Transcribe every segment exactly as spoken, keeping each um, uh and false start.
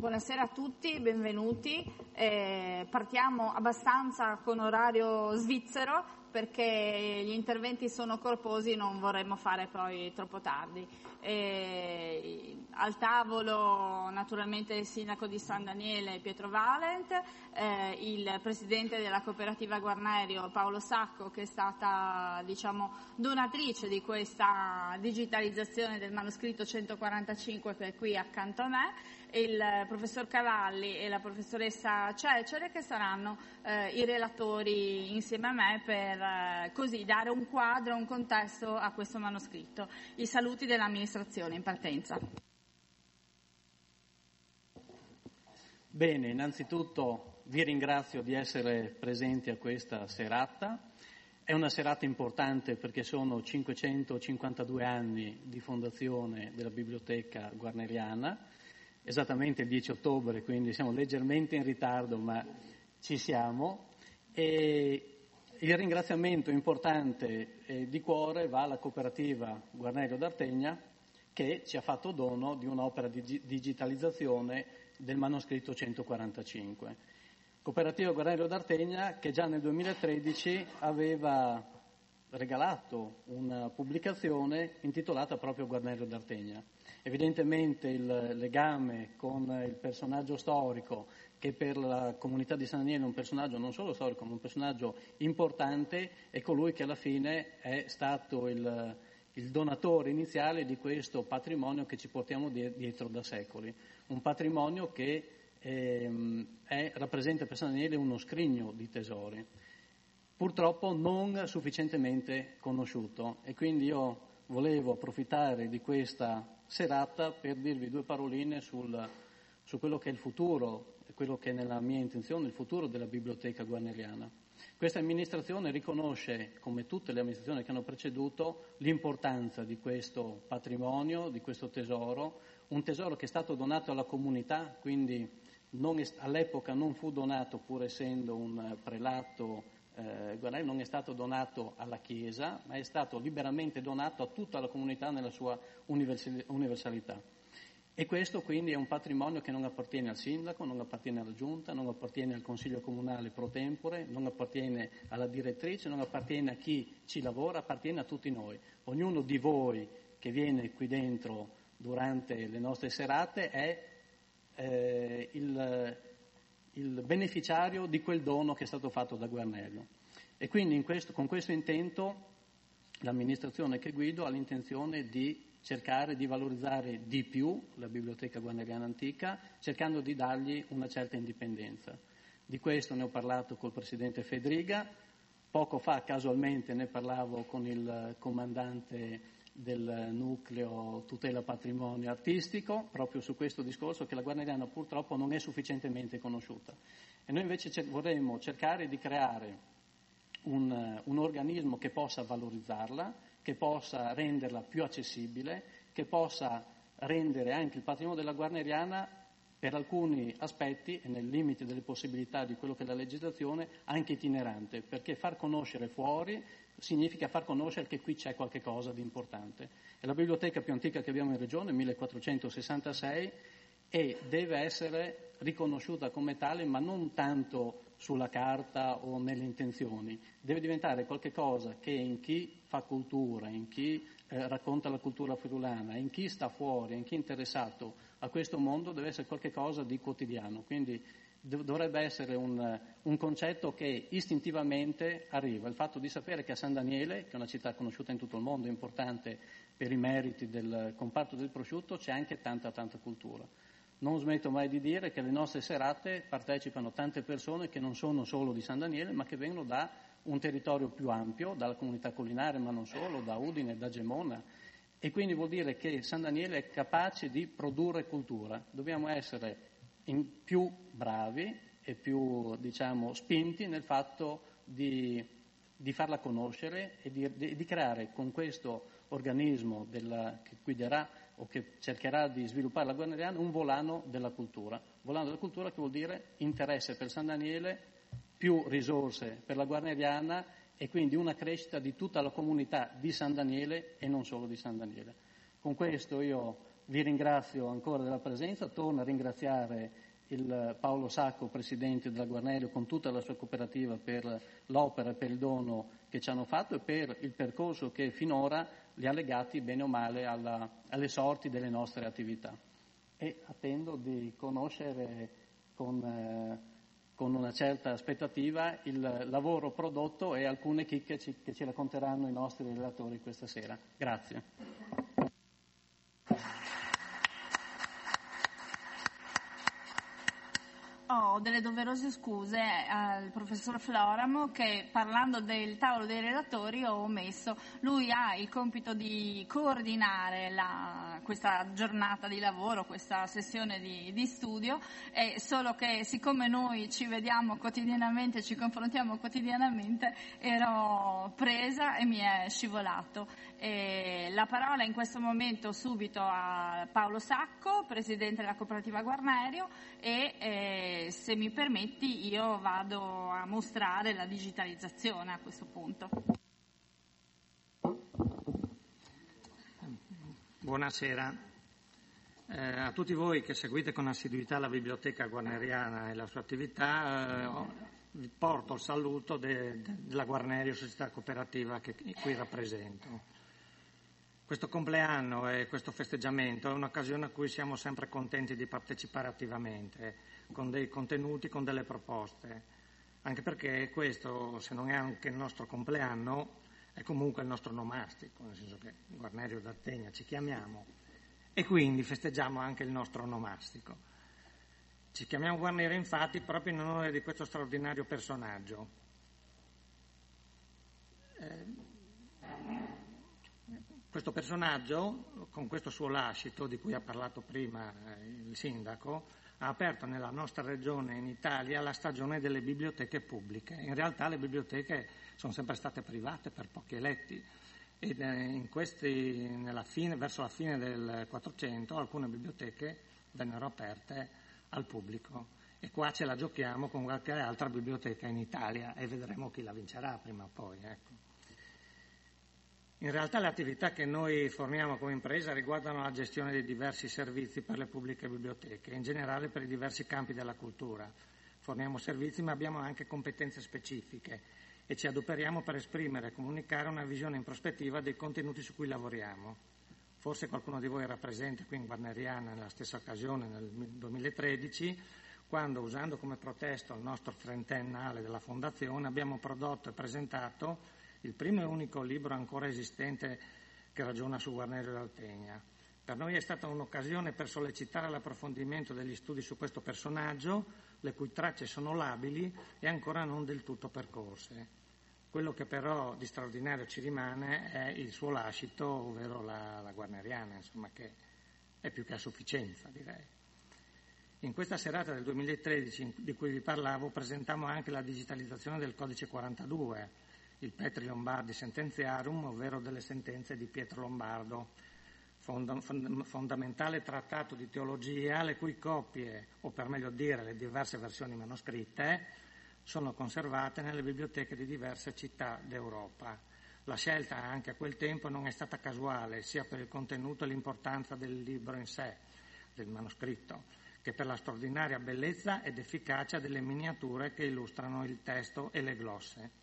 Buonasera a tutti, benvenuti. Eh, partiamo abbastanza con orario svizzero perché gli interventi sono corposi, non vorremmo fare poi troppo tardi. Eh, al tavolo naturalmente il sindaco di San Daniele Pietro Valent, eh, il presidente della cooperativa Guarnerio Paolo Sacco, che è stata diciamo donatrice di questa digitalizzazione del manoscritto centoquarantacinque, che è qui accanto a me, il professor Cavalli e la professoressa Cecere, che saranno eh, i relatori insieme a me per eh, così dare un quadro, un contesto a questo manoscritto. I saluti dell'amministrazione in partenza. Bene, innanzitutto vi ringrazio di essere presenti a questa serata. È una serata importante perché sono cinquecentocinquantadue anni di fondazione della Biblioteca Guarneriana, esattamente il dieci ottobre, quindi siamo leggermente in ritardo, ma ci siamo. E il ringraziamento importante eh, di cuore va alla cooperativa Guarnerio d'Artegna, che ci ha fatto dono di un'opera di digitalizzazione del manoscritto centoquarantacinque. Cooperativa Guarnerio d'Artegna che già nel duemilatredici aveva regalato una pubblicazione intitolata proprio Guarnerio d'Artegna. Evidentemente il legame con il personaggio storico, che per la comunità di San Daniele è un personaggio non solo storico, ma un personaggio importante, è colui che alla fine è stato il, il donatore iniziale di questo patrimonio che ci portiamo dietro da secoli. Un patrimonio che ehm, è, rappresenta per San Daniele uno scrigno di tesori, purtroppo non sufficientemente conosciuto, e quindi io volevo approfittare di questa serata per dirvi due paroline sul, su quello che è il futuro, quello che è nella mia intenzione, il futuro della biblioteca guarneriana. Questa amministrazione riconosce, come tutte le amministrazioni che hanno preceduto, l'importanza di questo patrimonio, di questo tesoro, un tesoro che è stato donato alla comunità, quindi non è, all'epoca non fu donato, pur essendo un prelato Eh, Guarnerio, non è stato donato alla Chiesa, ma è stato liberamente donato a tutta la comunità nella sua universalità. E questo quindi è un patrimonio che non appartiene al sindaco, non appartiene alla giunta, non appartiene al consiglio comunale pro tempore, non appartiene alla direttrice, non appartiene a chi ci lavora, appartiene a tutti noi. Ognuno di voi che viene qui dentro durante le nostre serate è eh, il il beneficiario di quel dono che è stato fatto da Guarnerio. E quindi in questo, con questo intento l'amministrazione che guido ha l'intenzione di cercare di valorizzare di più la biblioteca guarneriana antica, cercando di dargli una certa indipendenza. Di questo ne ho parlato col presidente Fedriga, poco fa casualmente ne parlavo con il comandante del nucleo tutela patrimonio artistico, proprio su questo discorso che la guarneriana purtroppo non è sufficientemente conosciuta. E noi invece cer- vorremmo cercare di creare un, un organismo che possa valorizzarla, che possa renderla più accessibile, che possa rendere anche il patrimonio della guarneriana, per alcuni aspetti e nel limite delle possibilità di quello che è la legislazione, anche itinerante, perché far conoscere fuori significa far conoscere che qui c'è qualche cosa di importante. È la biblioteca più antica che abbiamo in regione, millequattrocentosessantasei, e deve essere riconosciuta come tale, ma non tanto sulla carta o nelle intenzioni. Deve diventare qualche cosa che in chi fa cultura, in chi eh, racconta la cultura friulana, in chi sta fuori, in chi è interessato a questo mondo, deve essere qualche cosa di quotidiano. Quindi dovrebbe essere un, un concetto che istintivamente arriva. Il fatto di sapere che a San Daniele, che è una città conosciuta in tutto il mondo, importante per i meriti del comparto del prosciutto, c'è anche tanta tanta cultura. Non smetto mai di dire che alle nostre serate partecipano tante persone che non sono solo di San Daniele, ma che vengono da un territorio più ampio, dalla comunità collinare, ma non solo, da Udine, da Gemona. E quindi vuol dire che San Daniele è capace di produrre cultura. Dobbiamo essere in più bravi e più, diciamo, spinti nel fatto di, di farla conoscere e di, di, di creare con questo organismo della, che guiderà o che cercherà di sviluppare la guarneriana un volano della cultura. Volano della cultura che vuol dire interesse per San Daniele, più risorse per la guarneriana e quindi una crescita di tutta la comunità di San Daniele e non solo di San Daniele. Con questo io vi ringrazio ancora della presenza, torno a ringraziare il Paolo Sacco, presidente della Guarnerio, con tutta la sua cooperativa per l'opera e per il dono che ci hanno fatto e per il percorso che finora li ha legati bene o male alla, alle sorti delle nostre attività. E attendo di conoscere con, eh, con una certa aspettativa il lavoro prodotto e alcune chicche ci, che ci racconteranno i nostri relatori questa sera. Grazie. Ho delle doverose scuse al professor Floramo che, parlando del tavolo dei relatori, ho omesso. Lui ha il compito di coordinare la, questa giornata di lavoro, questa sessione di, di studio, e solo che siccome noi ci vediamo quotidianamente, ci confrontiamo quotidianamente, ero presa e mi è scivolato. E la parola in questo momento subito a Paolo Sacco, presidente della cooperativa Guarnerio, e eh, se mi permetti io vado a mostrare la digitalizzazione a questo punto. Buonasera. Eh, a tutti voi che seguite con assiduità la biblioteca guarneriana e la sua attività, eh, vi porto il saluto de, de, della Guarnerio Società Cooperativa che qui rappresento. Questo compleanno e questo festeggiamento è un'occasione a cui siamo sempre contenti di partecipare attivamente, con dei contenuti, con delle proposte, anche perché questo, se non è anche il nostro compleanno, è comunque il nostro nomastico, nel senso che Guarnerio d'Artegna ci chiamiamo, e quindi festeggiamo anche il nostro nomastico. Ci chiamiamo Guarnerio infatti proprio in onore di questo straordinario personaggio. Eh, Questo personaggio, con questo suo lascito, di cui ha parlato prima il sindaco, ha aperto nella nostra regione, in Italia, la stagione delle biblioteche pubbliche. In realtà le biblioteche sono sempre state private per pochi eletti ed in questi, nella fine, verso la fine del Quattrocento alcune biblioteche vennero aperte al pubblico. E qua ce la giochiamo con qualche altra biblioteca in Italia e vedremo chi la vincerà prima o poi, ecco. In realtà le attività che noi forniamo come impresa riguardano la gestione dei diversi servizi per le pubbliche biblioteche e in generale per i diversi campi della cultura. Forniamo servizi ma abbiamo anche competenze specifiche e ci adoperiamo per esprimere e comunicare una visione in prospettiva dei contenuti su cui lavoriamo. Forse qualcuno di voi era presente qui in Guarneriana nella stessa occasione nel duemilatredici, quando, usando come pretesto il nostro trentennale della Fondazione, abbiamo prodotto e presentato il primo e unico libro ancora esistente che ragiona su Guarnerio d'Artegna. Per noi è stata un'occasione per sollecitare l'approfondimento degli studi su questo personaggio, le cui tracce sono labili e ancora non del tutto percorse. Quello che però di straordinario ci rimane è il suo lascito, ovvero la, la guarneriana, insomma, che è più che a sufficienza, direi. In questa serata del duemilatredici di cui vi parlavo presentammo anche la digitalizzazione del codice quarantadue, il Petri Lombardi Sentenziarum, ovvero delle sentenze di Pietro Lombardo, fonda, fondamentale trattato di teologia, le cui copie, o per meglio dire le diverse versioni manoscritte, sono conservate nelle biblioteche di diverse città d'Europa. La scelta anche a quel tempo non è stata casuale, sia per il contenuto e l'importanza del libro in sé, del manoscritto, che per la straordinaria bellezza ed efficacia delle miniature che illustrano il testo e le glosse.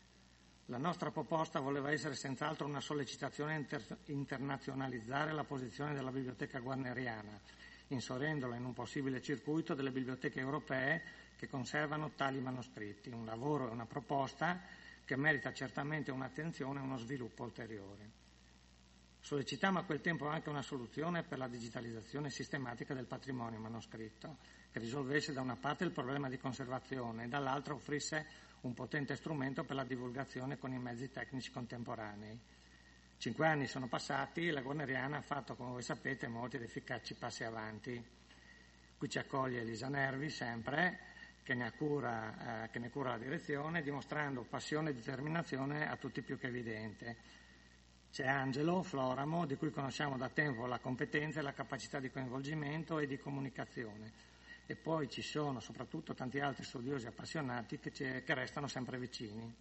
La nostra proposta voleva essere senz'altro una sollecitazione a inter- internazionalizzare la posizione della biblioteca guarneriana, inserendola in un possibile circuito delle biblioteche europee che conservano tali manoscritti, un lavoro e una proposta che merita certamente un'attenzione e uno sviluppo ulteriore. Sollecitammo a quel tempo anche una soluzione per la digitalizzazione sistematica del patrimonio manoscritto, che risolvesse da una parte il problema di conservazione e dall'altra offrisse un potente strumento per la divulgazione con i mezzi tecnici contemporanei. Cinque anni sono passati e la Guarneriana ha fatto, come voi sapete, molti ed efficaci passi avanti. Qui ci accoglie Elisa Nervi, sempre, che ne, cura, eh, che ne cura la direzione, dimostrando passione e determinazione a tutti più che evidente. C'è Angelo Floramo, di cui conosciamo da tempo la competenza e la capacità di coinvolgimento e di comunicazione. E poi ci sono soprattutto tanti altri studiosi appassionati che, che restano sempre vicini.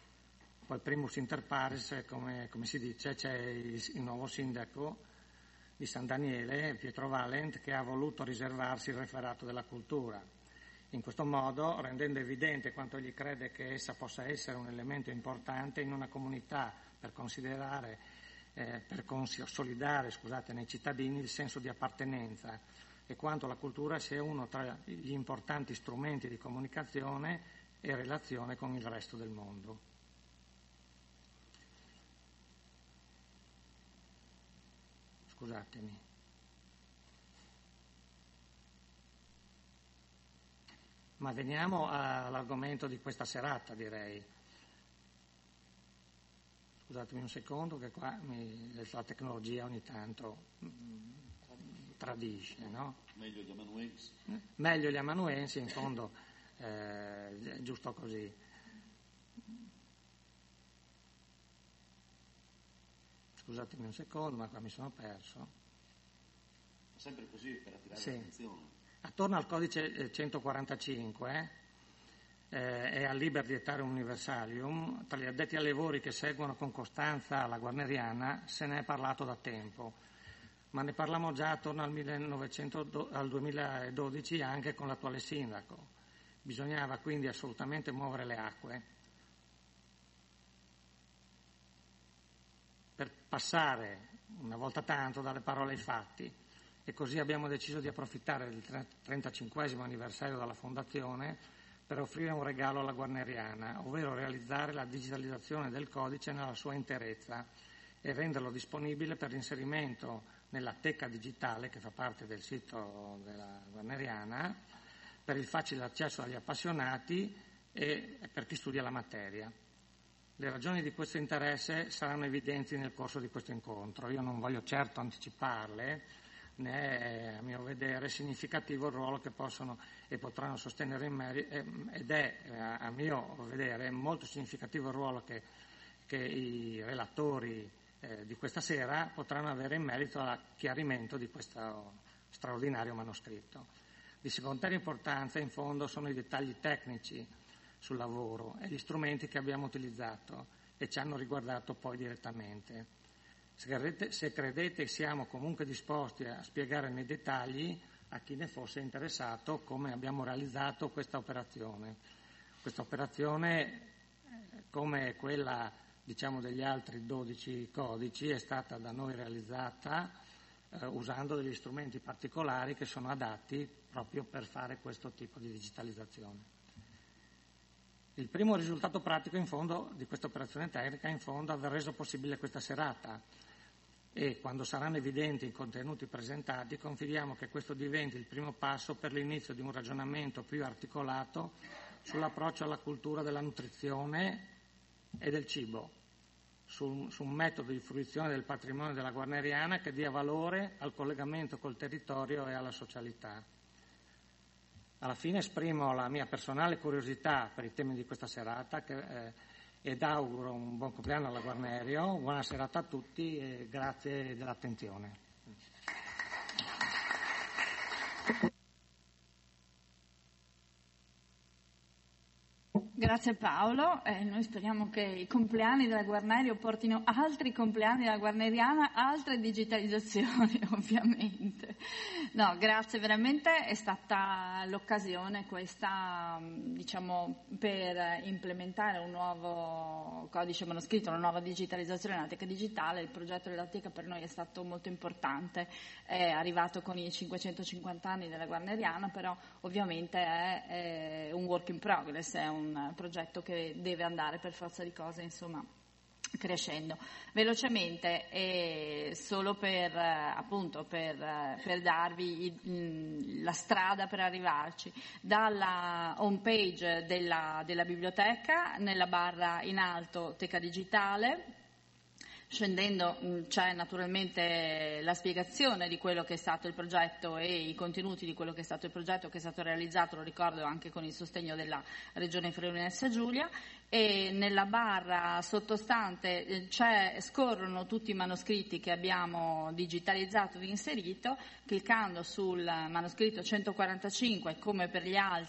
Poi primus inter pares, come, come si dice, c'è il, il nuovo sindaco di San Daniele, Pietro Valent, che ha voluto riservarsi il referato della cultura. In questo modo, rendendo evidente quanto egli crede che essa possa essere un elemento importante in una comunità per considerare, eh, per consolidare, scusate, nei cittadini il senso di appartenenza, e quanto la cultura sia uno tra gli importanti strumenti di comunicazione e relazione con il resto del mondo. Scusatemi. Ma veniamo all'argomento di questa serata, direi. Scusatemi un secondo, che qua mi, la tecnologia ogni tanto mh, tradisce, no? Meglio gli amanuensi. Meglio gli amanuensi, in fondo eh, è giusto così. Scusatemi un secondo, ma qua mi sono perso. Sempre così, per attirare sì. l'attenzione. Attorno al codice centoquarantacinque eh, e al Liber Dietarium Universalium, tra gli addetti ai lavori che seguono con costanza la Guarneriana, se ne è parlato da tempo, ma ne parliamo già attorno al, millenovecento, al duemiladodici anche con l'attuale sindaco. Bisognava quindi assolutamente muovere le acque per passare una volta tanto dalle parole ai fatti. E così abbiamo deciso di approfittare del trentacinquesimo anniversario della fondazione per offrire un regalo alla Guarneriana, ovvero realizzare la digitalizzazione del codice nella sua interezza e renderlo disponibile per l'inserimento nella teca digitale, che fa parte del sito della Guarneriana, per il facile accesso agli appassionati e per chi studia la materia. Le ragioni di questo interesse saranno evidenti nel corso di questo incontro. Io non voglio certo anticiparle, ne è, a mio vedere, significativo il ruolo che possono e potranno sostenere in merito, ed è, a mio vedere, molto significativo il ruolo che, che i relatori eh, di questa sera potranno avere in merito al chiarimento di questo straordinario manoscritto. Di secondaria importanza, in fondo, sono i dettagli tecnici sul lavoro e gli strumenti che abbiamo utilizzato e ci hanno riguardato poi direttamente. Se credete, se credete siamo comunque disposti a spiegare nei dettagli a chi ne fosse interessato come abbiamo realizzato questa operazione. Questa operazione, come quella diciamo degli altri dodici codici, è stata da noi realizzata eh, usando degli strumenti particolari che sono adatti proprio per fare questo tipo di digitalizzazione. Il primo risultato pratico in fondo di questa operazione tecnica in fondo aver reso possibile questa serata, e quando saranno evidenti i contenuti presentati confidiamo che questo diventi il primo passo per l'inizio di un ragionamento più articolato sull'approccio alla cultura della nutrizione e del cibo, su, su un metodo di fruizione del patrimonio della Guarneriana che dia valore al collegamento col territorio e alla socialità. Alla fine esprimo la mia personale curiosità per i temi di questa serata che, eh, ed auguro un buon compleanno alla Guarnerio, buona serata a tutti e grazie dell'attenzione. Grazie Paolo, eh, noi speriamo che i compleanni della Guarnerio portino altri compleanni della Guarneriana, altre digitalizzazioni ovviamente. No, grazie, veramente è stata l'occasione questa, diciamo, per implementare un nuovo codice manoscritto, una nuova digitalizzazione della teca digitale. Il progetto della teca per noi è stato molto importante, è arrivato con i cinquecentocinquanta anni della Guarneriana, però ovviamente è, è un work in progress, è un progetto che deve andare per forza di cose, insomma, crescendo. Velocemente, e solo per appunto per, per darvi il, la strada per arrivarci, dalla home page della, della biblioteca, nella barra in alto Teca Digitale, scendendo c'è naturalmente la spiegazione di quello che è stato il progetto e i contenuti di quello che è stato il progetto, che è stato realizzato, lo ricordo, anche con il sostegno della Regione Friuli Venezia Giulia, e nella barra sottostante c'è, scorrono tutti i manoscritti che abbiamo digitalizzato e inserito. Cliccando sul manoscritto centoquarantacinque, come per gli altri,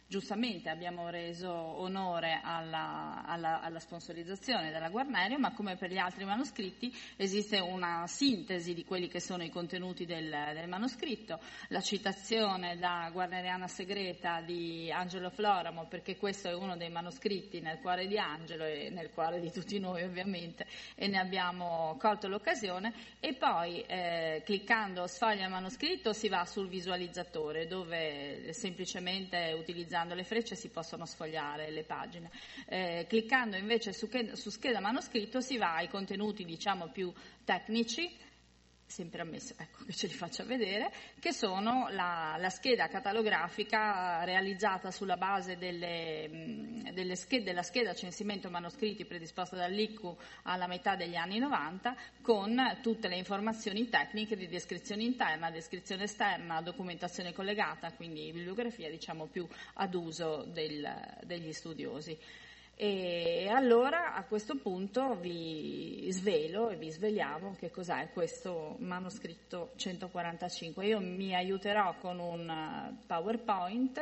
giustamente abbiamo reso onore alla, alla, alla sponsorizzazione della Guarnerio, ma come per gli altri manoscritti esiste una sintesi di quelli che sono i contenuti del, del manoscritto, la citazione da Guarneriana Segreta di Angelo Floramo, perché questo è uno dei manoscritti nel cuore di Angelo e nel cuore di tutti noi ovviamente, e ne abbiamo colto l'occasione, e poi eh, cliccando sfoglia manoscritto si va sul visualizzatore, dove semplicemente utilizzando le frecce si possono sfogliare le pagine. Eh, cliccando invece su, che, su scheda manoscritto si va ai contenuti, diciamo, più tecnici, sempre ammesso, ecco, che ce li faccia vedere, che sono la, la scheda catalografica realizzata sulla base delle, delle schede, della scheda censimento manoscritti predisposta dall'I C U alla metà degli anni novanta, con tutte le informazioni tecniche di descrizione interna, descrizione esterna, documentazione collegata, quindi bibliografia, diciamo, più ad uso del, degli studiosi. E allora a questo punto vi svelo e vi sveliamo che cos'è questo manoscritto centoquarantacinque. Io mi aiuterò con un PowerPoint.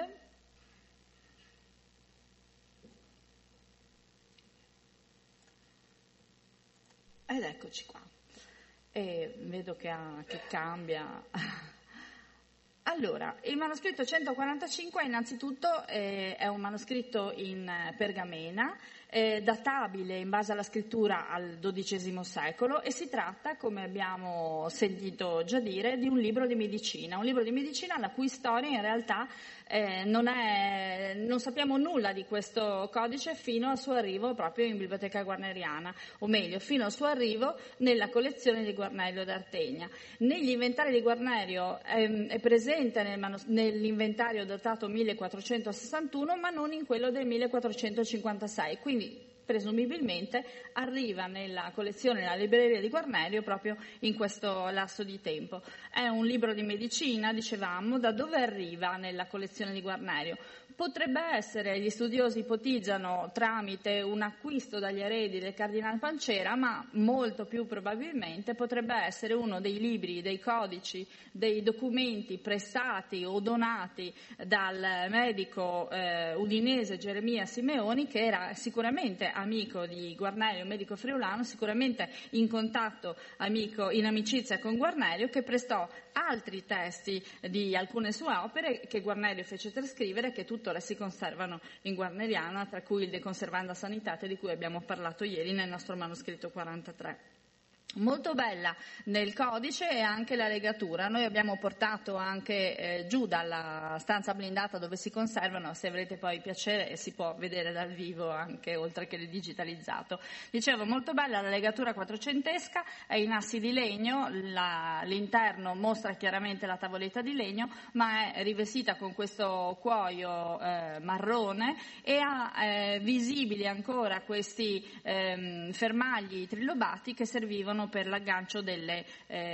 Ed eccoci qua. E vedo che, ha, che cambia. Allora, il manoscritto centoquarantacinque innanzitutto eh, è un manoscritto in pergamena, eh, databile in base alla scrittura al dodicesimo secolo, e si tratta, come abbiamo sentito già dire, di un libro di medicina, un libro di medicina la cui storia in realtà eh, non, è, non sappiamo nulla di questo codice fino al suo arrivo proprio in Biblioteca Guarneriana, o meglio, fino al suo arrivo nella collezione di Guarnello d'Artegna. Negli inventari di Guarnerio ehm, è presente nel manos- nell'inventario datato millequattrocentosessantuno, ma non in quello del millequattrocentocinquantasei, quindi presumibilmente arriva nella collezione, nella libreria di Guarnerio proprio in questo lasso di tempo. È un libro di medicina, dicevamo. Da dove arriva nella collezione di Guarnerio? Potrebbe essere, gli studiosi ipotizzano, tramite un acquisto dagli eredi del Cardinal Pancera, ma molto più probabilmente potrebbe essere uno dei libri, dei codici, dei documenti prestati o donati dal medico eh, udinese Geremia Simeoni, che era sicuramente amico di Guarnerio, medico friulano, sicuramente in contatto, amico, in amicizia con Guarnerio, che prestò altri testi di alcune sue opere che Guarnerio fece trascrivere, che tuttora si conservano in Guarneriana, tra cui il De Conservanda Sanitate, di cui abbiamo parlato ieri nel nostro manoscritto quarantatré. Molto bella nel codice è anche la legatura. Noi abbiamo portato anche eh, giù dalla stanza blindata dove si conservano, se avrete poi piacere si può vedere dal vivo anche, oltre che digitalizzato. Dicevo, molto bella la legatura quattrocentesca, è in assi di legno, la, l'interno mostra chiaramente la tavoletta di legno, ma è rivestita con questo cuoio eh, marrone, e ha eh, visibili ancora questi eh, fermagli trilobati che servivano per l'aggancio delle,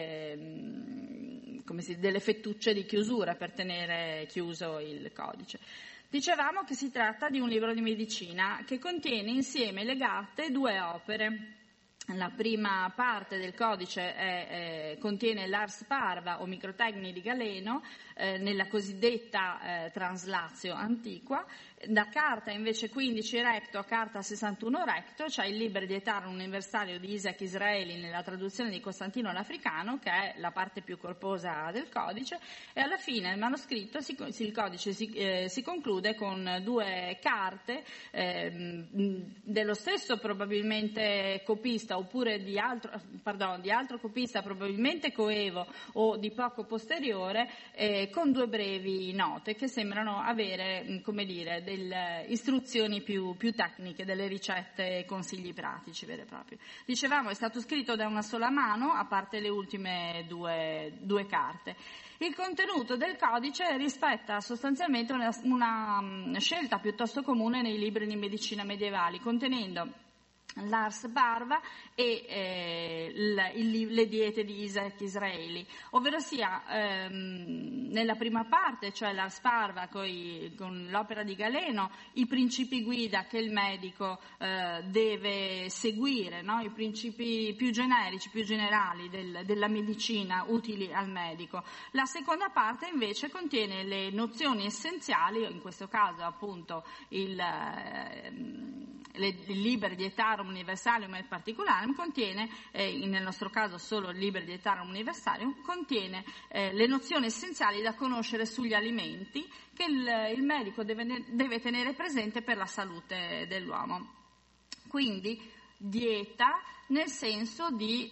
eh, come si dice, delle fettucce di chiusura per tenere chiuso il codice. Dicevamo che si tratta di un libro di medicina che contiene insieme legate due opere. La prima parte del codice è, eh, contiene l'Ars Parva o Microtegni di Galeno eh, nella cosiddetta eh, Translatio Antiqua. Da carta invece quindici recto a carta sessantuno recto c'è il Liber Dietarum Universario di Isaac Israeli nella traduzione di Costantino l'Africano, che è la parte più corposa del codice, e alla fine il manoscritto, si, il codice si, eh, si conclude con due carte eh, dello stesso probabilmente copista, oppure di altro, pardon, di altro copista, probabilmente coevo o di poco posteriore, eh, con due brevi note che sembrano avere, come dire, delle istruzioni più, più tecniche, delle ricette e consigli pratici veri e propri. Dicevamo, è stato scritto da una sola mano, a parte le ultime due, due carte. Il contenuto del codice rispetta sostanzialmente una, una scelta piuttosto comune nei libri di medicina medievali, contenendo l'Ars Parva e eh, il, il, le diete di Isaac Israeli, ovvero sia ehm, nella prima parte, cioè l'Ars Parva coi, con l'opera di Galeno, i principi guida che il medico eh, deve seguire, no? I principi più generici, più generali del, della medicina utili al medico. La seconda parte invece contiene le nozioni essenziali, in questo caso appunto il, eh, le, il Liber Dietarum Universalium e Particularium, contiene, eh, nel nostro caso solo il Liber Dietarum Universalium, contiene eh, le nozioni essenziali da conoscere sugli alimenti che il, il medico deve, deve tenere presente per la salute dell'uomo. Quindi dieta nel senso di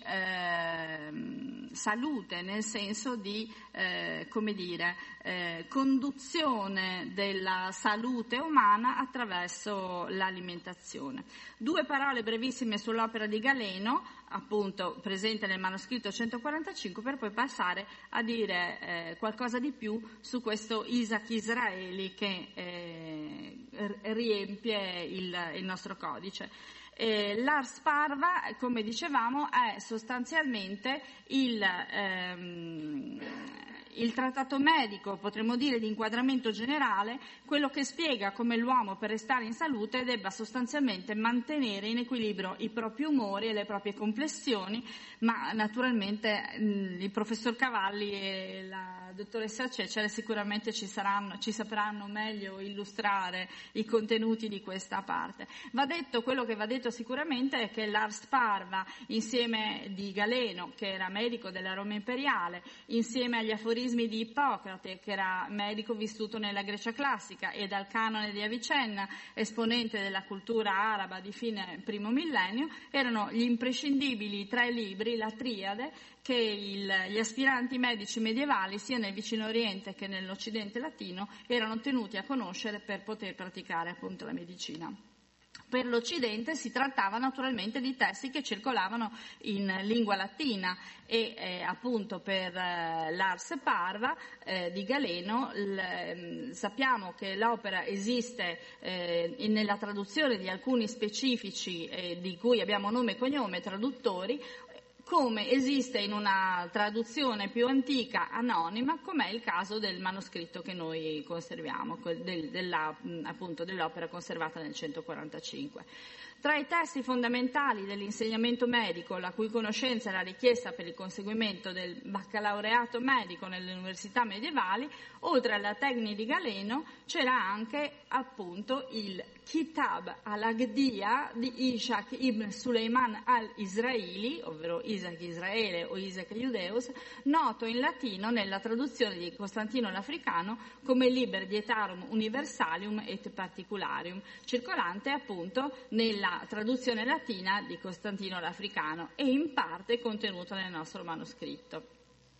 eh, salute, nel senso di eh, come dire, eh, conduzione della salute umana attraverso l'alimentazione. Due parole brevissime sull'opera di Galeno, appunto presente nel manoscritto centoquarantacinque, per poi passare a dire eh, qualcosa di più su questo Isaac Israeli che eh, riempie il, il nostro codice. Eh, L'Ars Parva, come dicevamo, è sostanzialmente il, ehm, il trattato medico, potremmo dire di inquadramento generale, quello che spiega come l'uomo per restare in salute debba sostanzialmente mantenere in equilibrio i propri umori e le proprie complessioni, ma naturalmente mh, il professor Cavalli e la dottoressa Cecere sicuramente ci, saranno, ci sapranno meglio illustrare i contenuti di questa parte. Va detto, quello che va detto sicuramente è che l'Ars Parva, insieme di Galeno, che era medico della Roma imperiale, insieme agli aforismi di Ippocrate, che era medico vissuto nella Grecia classica, e dal canone di Avicenna, esponente della cultura araba di fine primo millennio, erano gli imprescindibili tre libri, la triade, che il, gli aspiranti medici medievali, sia nel Vicino Oriente che nell'Occidente latino, erano tenuti a conoscere per poter praticare appunto la medicina. Per l'Occidente si trattava naturalmente di testi che circolavano in lingua latina e eh, appunto per eh, l'Ars Parva eh, di Galeno l, sappiamo che l'opera esiste eh, nella traduzione di alcuni specifici eh, di cui abbiamo nome e cognome, traduttori, come esiste in una traduzione più antica, anonima, come è il caso del manoscritto che noi conserviamo, del, della, appunto dell'opera conservata nel centoquarantacinque. Tra i testi fondamentali dell'insegnamento medico, la cui conoscenza era richiesta per il conseguimento del baccalaureato medico nelle università medievali, oltre alla tecnica di Galeno, c'era anche appunto il Kitab al-Agdia di Ishaq ibn Suleiman al-Israili, ovvero Isaac Israele o Isaac Iudeus, noto in latino nella traduzione di Costantino l'Africano come Liber Dietarum Universalium et Particularium, circolante appunto nella traduzione latina di Costantino l'Africano e in parte contenuto nel nostro manoscritto.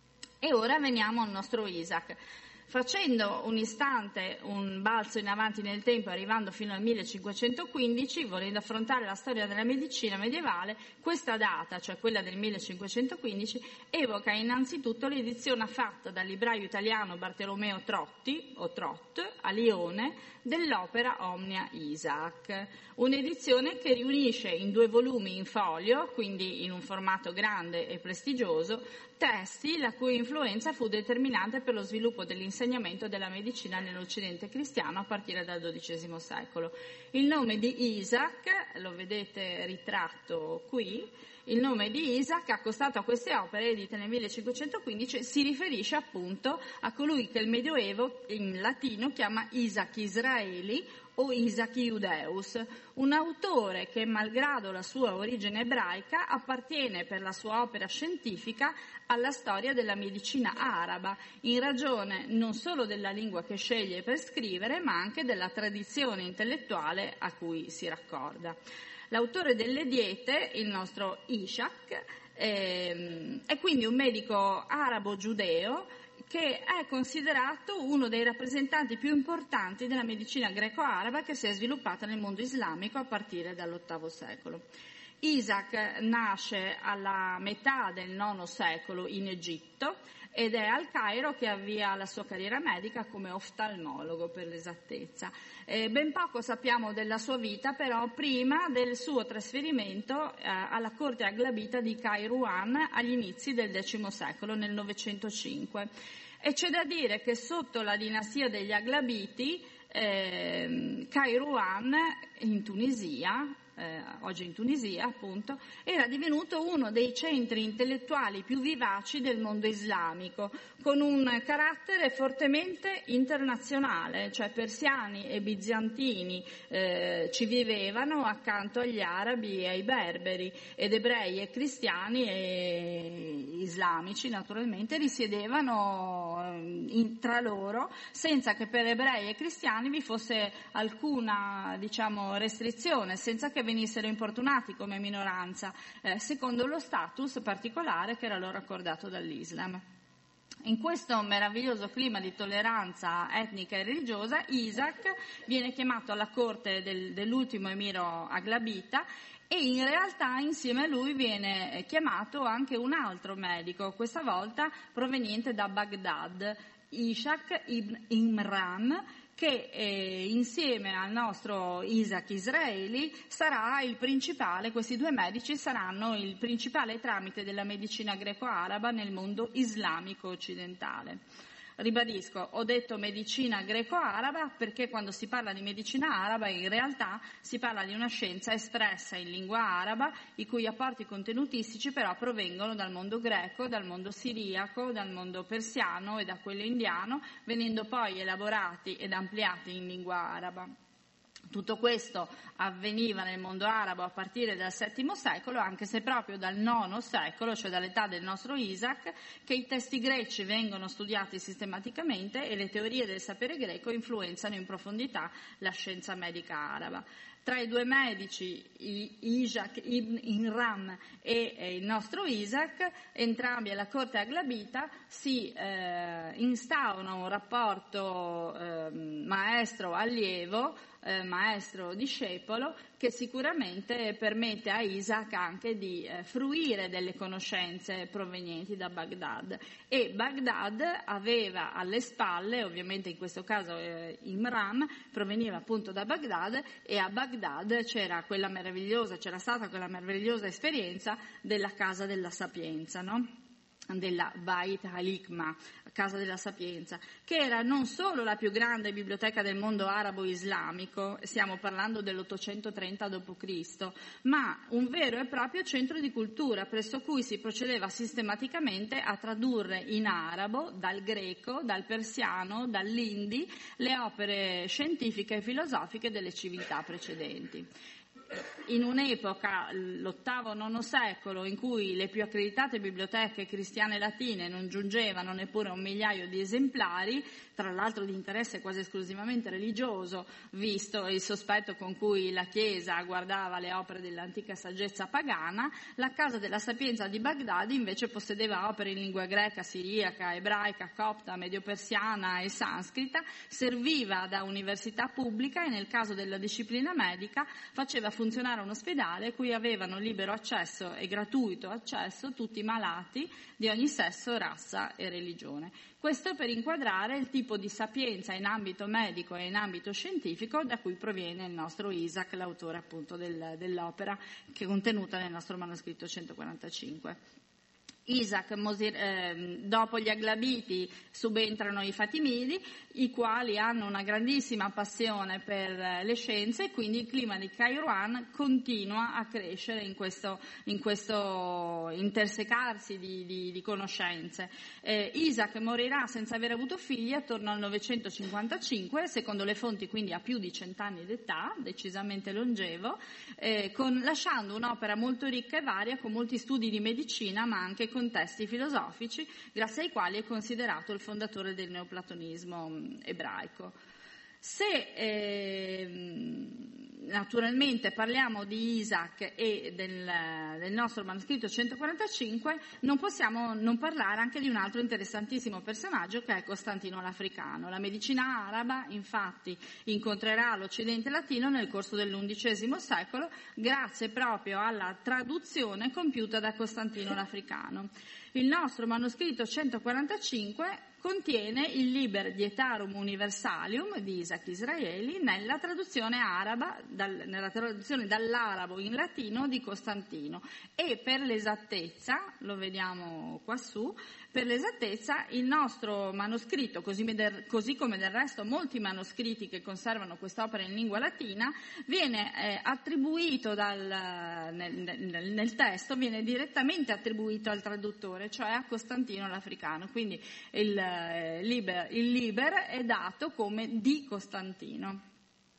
E ora veniamo al nostro Isaac. Facendo un istante un balzo in avanti nel tempo, arrivando fino al millecinquecentoquindici, volendo affrontare la storia della medicina medievale, questa data, cioè quella del millecinquecentoquindici, evoca innanzitutto l'edizione fatta dal libraio italiano Bartolomeo Trotti, o Trott, a Lione, dell'opera Omnia Isaac, un'edizione che riunisce in due volumi in folio, quindi in un formato grande e prestigioso, testi la cui influenza fu determinante per lo sviluppo dell'insegnamento della medicina nell'Occidente cristiano a partire dal dodicesimo secolo. Il nome di Isaac, lo vedete ritratto qui, il nome di Isaac, accostato a queste opere edite nel millecinquecentoquindici, si riferisce appunto a colui che il Medioevo in latino chiama Isaac Israeli o Isaac Iudeus, un autore che, malgrado la sua origine ebraica, appartiene per la sua opera scientifica alla storia della medicina araba, in ragione non solo della lingua che sceglie per scrivere, ma anche della tradizione intellettuale a cui si raccorda. L'autore delle diete, il nostro Ishaq, ehm, è quindi un medico arabo-giudeo che è considerato uno dei rappresentanti più importanti della medicina greco-araba che si è sviluppata nel mondo islamico a partire dall'ottavo secolo. Isaac nasce alla metà del nono secolo in Egitto ed è al Cairo che avvia la sua carriera medica come oftalmologo, per l'esattezza. Eh, ben poco sappiamo della sua vita, però, prima del suo trasferimento eh, alla corte aglabita di Kairouan agli inizi del X secolo, nel novecentocinque. E c'è da dire che sotto la dinastia degli Aglabiti, eh, Kairouan, in Tunisia, Eh, oggi in Tunisia appunto, era divenuto uno dei centri intellettuali più vivaci del mondo islamico, con un carattere fortemente internazionale, cioè persiani e bizantini eh, ci vivevano accanto agli arabi e ai berberi, ed ebrei e cristiani e islamici naturalmente risiedevano in, tra loro, senza che per ebrei e cristiani vi fosse alcuna, diciamo, restrizione, senza che venissero importunati come minoranza, eh, secondo lo status particolare che era loro accordato dall'Islam. In questo meraviglioso clima di tolleranza etnica e religiosa, Isaac viene chiamato alla corte del, dell'ultimo emiro aglabita, e in realtà insieme a lui viene chiamato anche un altro medico, questa volta proveniente da Baghdad, Ishaq ibn Imran, che eh, insieme al nostro Isaac Israeli sarà il principale, questi due medici saranno il principale tramite della medicina greco-araba nel mondo islamico occidentale. Ribadisco, ho detto medicina greco-araba perché quando si parla di medicina araba in realtà si parla di una scienza espressa in lingua araba, i cui apporti contenutistici però provengono dal mondo greco, dal mondo siriaco, dal mondo persiano e da quello indiano, venendo poi elaborati ed ampliati in lingua araba. Tutto questo avveniva nel mondo arabo a partire dal settimo secolo, anche se proprio dal nono secolo, cioè dall'età del nostro Isaac, che i testi greci vengono studiati sistematicamente e le teorie del sapere greco influenzano in profondità la scienza medica araba. Tra i due medici, Ishaq ibn Imran e il nostro Isaac, entrambi alla corte aglabita, si eh, instaura un rapporto eh, maestro-allievo, eh, maestro-discepolo, che sicuramente permette a Isaac anche di eh, fruire delle conoscenze provenienti da Baghdad. E Baghdad aveva alle spalle, ovviamente in questo caso eh, Imran proveniva appunto da Baghdad, e a Baghdad c'era quella meravigliosa, c'era stata quella meravigliosa esperienza della Casa della Sapienza, no? Della Bait al-Hikma, Casa della Sapienza, che era non solo la più grande biblioteca del mondo arabo-islamico, stiamo parlando dell'ottocentotrenta dopo Cristo, ma un vero e proprio centro di cultura, presso cui si procedeva sistematicamente a tradurre in arabo, dal greco, dal persiano, dall'indi, le opere scientifiche e filosofiche delle civiltà precedenti. In un'epoca, l'ottavo nono secolo, in cui le più accreditate biblioteche cristiane latine non giungevano neppure a un migliaio di esemplari, tra l'altro di interesse quasi esclusivamente religioso, visto il sospetto con cui la Chiesa guardava le opere dell'antica saggezza pagana, la Casa della Sapienza di Baghdad invece possedeva opere in lingua greca, siriaca, ebraica, copta, mediopersiana e sanscrita, serviva da università pubblica e nel caso della disciplina medica faceva funzionare un ospedale cui avevano libero accesso e gratuito accesso tutti i malati di ogni sesso, razza e religione. Questo per inquadrare il tipo di sapienza in ambito medico e in ambito scientifico da cui proviene il nostro Isaac, l'autore appunto del, dell'opera che è contenuta nel nostro manoscritto centoquarantacinque. Isaac, eh, dopo gli Aglabiti subentrano i Fatimidi, i quali hanno una grandissima passione per le scienze, e quindi il clima di Kairouan continua a crescere in questo, in questo intersecarsi di, di, di conoscenze. Eh, Isaac morirà senza aver avuto figli attorno al novecentocinquantacinque, secondo le fonti quindi ha più di cent'anni d'età, decisamente longevo, eh, con, lasciando un'opera molto ricca e varia con molti studi di medicina ma anche contesti filosofici, grazie ai quali è considerato il fondatore del neoplatonismo ebraico. Se eh, naturalmente parliamo di Isaac e del, del nostro manoscritto centoquarantacinque, non possiamo non parlare anche di un altro interessantissimo personaggio che è Costantino l'Africano. La medicina araba infatti incontrerà l'Occidente latino nel corso dell'undicesimo secolo grazie proprio alla traduzione compiuta da Costantino l'Africano. Il nostro manoscritto centoquarantacinque contiene il Liber Dietarum Universalium di Isaac Israeli nella traduzione araba, dal, nella traduzione dall'arabo in latino di Costantino, e per l'esattezza, lo vediamo qua su, per l'esattezza il nostro manoscritto, così, così come del resto molti manoscritti che conservano quest'opera in lingua latina, viene eh, attribuito dal, nel, nel, nel testo, viene direttamente attribuito al traduttore, cioè a Costantino l'Africano, quindi il, eh, liber, il liber è dato come di Costantino.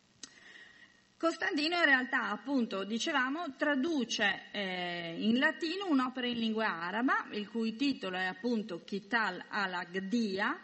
Costantino in realtà, appunto, dicevamo, traduce eh, in latino un'opera in lingua araba, il cui titolo è appunto Kital al-Agdia,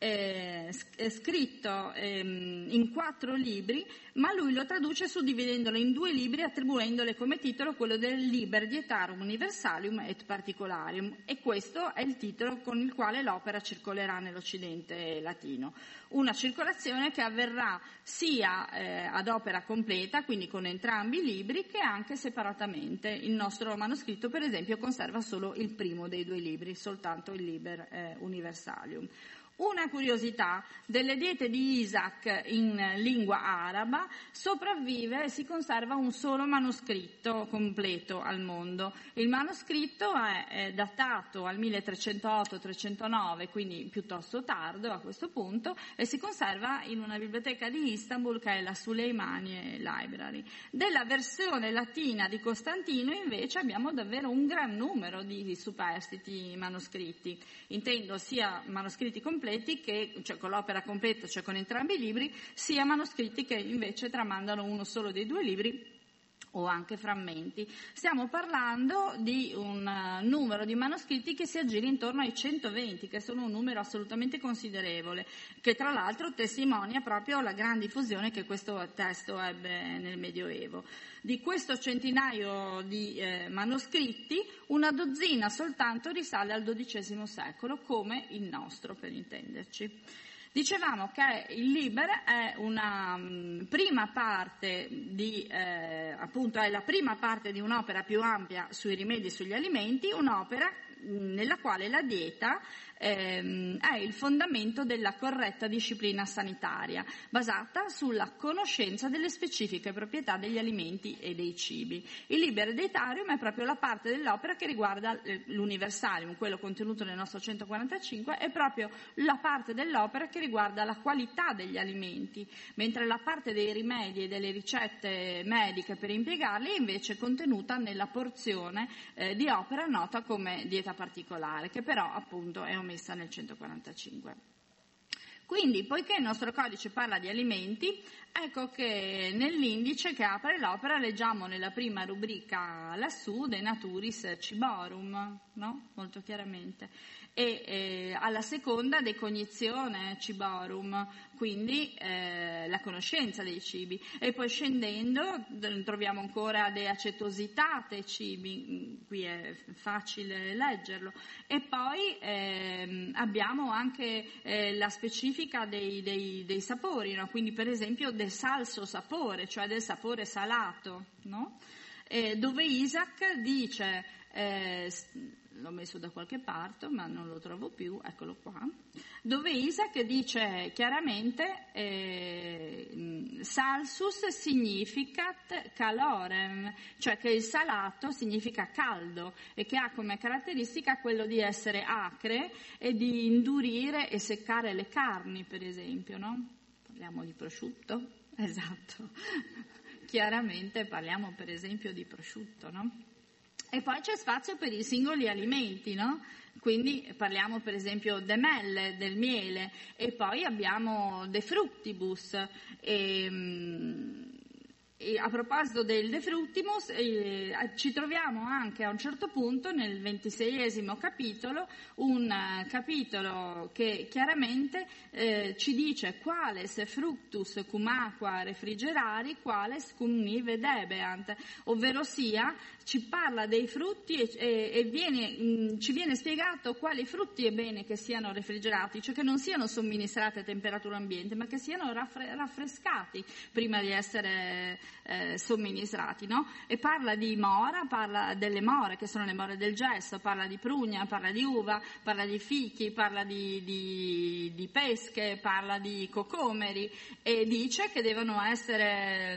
eh, scritto ehm, in quattro libri, ma lui lo traduce suddividendolo in due libri, attribuendole come titolo quello del Liber Dietarum Universalium et Particularium, e questo è il titolo con il quale l'opera circolerà nell'Occidente latino. Una circolazione che avverrà sia eh, ad opera completa, quindi con entrambi i libri, che anche separatamente. Il nostro manoscritto, per esempio, conserva solo il primo dei due libri, soltanto il Liber eh, Universalium. Una curiosità, delle diete di Isaac in lingua araba sopravvive e si conserva un solo manoscritto completo al mondo. Il manoscritto è, è datato al milletrecentotto trecentonove, quindi piuttosto tardo a questo punto, e si conserva in una biblioteca di Istanbul che è la Suleimanie Library. Della versione latina di Costantino invece abbiamo davvero un gran numero di superstiti manoscritti, intendo sia manoscritti completi che, cioè con l'opera completa, cioè con entrambi i libri, sia manoscritti che invece tramandano uno solo dei due libri o anche frammenti. Stiamo parlando di un uh, numero di manoscritti che si aggira intorno ai centoventi, che sono un numero assolutamente considerevole, che tra l'altro testimonia proprio la gran diffusione che questo testo ebbe nel Medioevo. Di questo centinaio di eh, manoscritti, una dozzina soltanto risale al dodicesimo secolo, come il nostro, per intenderci. Dicevamo che il Liber è una mh, prima parte di, eh, appunto, è la prima parte di un'opera più ampia sui rimedi e sugli alimenti, un'opera mh, nella quale la dieta ehm, è il fondamento della corretta disciplina sanitaria, basata sulla conoscenza delle specifiche proprietà degli alimenti e dei cibi. Il Liber Dietarium è proprio la parte dell'opera che riguarda l'Universalium, quello contenuto nel nostro centoquarantacinque, è proprio la parte dell'opera che riguarda la qualità degli alimenti, mentre la parte dei rimedi e delle ricette mediche per impiegarli è invece contenuta nella porzione eh, di opera nota come dieta particolare, che però appunto è messa nel centoquarantacinque. Quindi, poiché il nostro codice parla di alimenti, ecco che nell'indice che apre l'opera leggiamo nella prima rubrica lassù De Naturis Ciborum, no? Molto chiaramente, e eh, alla seconda De Cognizione Ciborum, quindi eh, la conoscenza dei cibi, e poi scendendo troviamo ancora De Acetositate Cibi, qui è facile leggerlo, e poi eh, abbiamo anche eh, la specifica dei, dei, dei sapori, no? Quindi per esempio del salso sapore, cioè del sapore salato, no? Eh, dove Isaac dice, eh, l'ho messo da qualche parte ma non lo trovo più, eccolo qua, dove Isaac dice chiaramente eh, salsus significat calorem, cioè che il salato significa caldo e che ha come caratteristica quello di essere acre e di indurire e seccare le carni, per esempio, no? Parliamo di prosciutto? Esatto, chiaramente parliamo per esempio di prosciutto, no? E poi c'è spazio per i singoli alimenti, no? Quindi parliamo per esempio de melle, del miele, e poi abbiamo de fructibus, e, E a proposito del De Fruttimus, eh, ci troviamo anche a un certo punto nel ventiseiesimo capitolo, un uh, capitolo che chiaramente eh, ci dice quales fructus cum aqua refrigerari, quales cum nive debeant, ovvero sia ci parla dei frutti e, e, e viene, mh, ci viene spiegato quali frutti è bene che siano refrigerati, cioè che non siano somministrati a temperatura ambiente, ma che siano raffre- raffrescati prima di essere Eh, somministrati, no? E parla di mora, parla delle more, che sono le more del gesso, parla di prugna, parla di uva, parla di fichi, parla di, di, di pesche, parla di cocomeri e dice che devono essere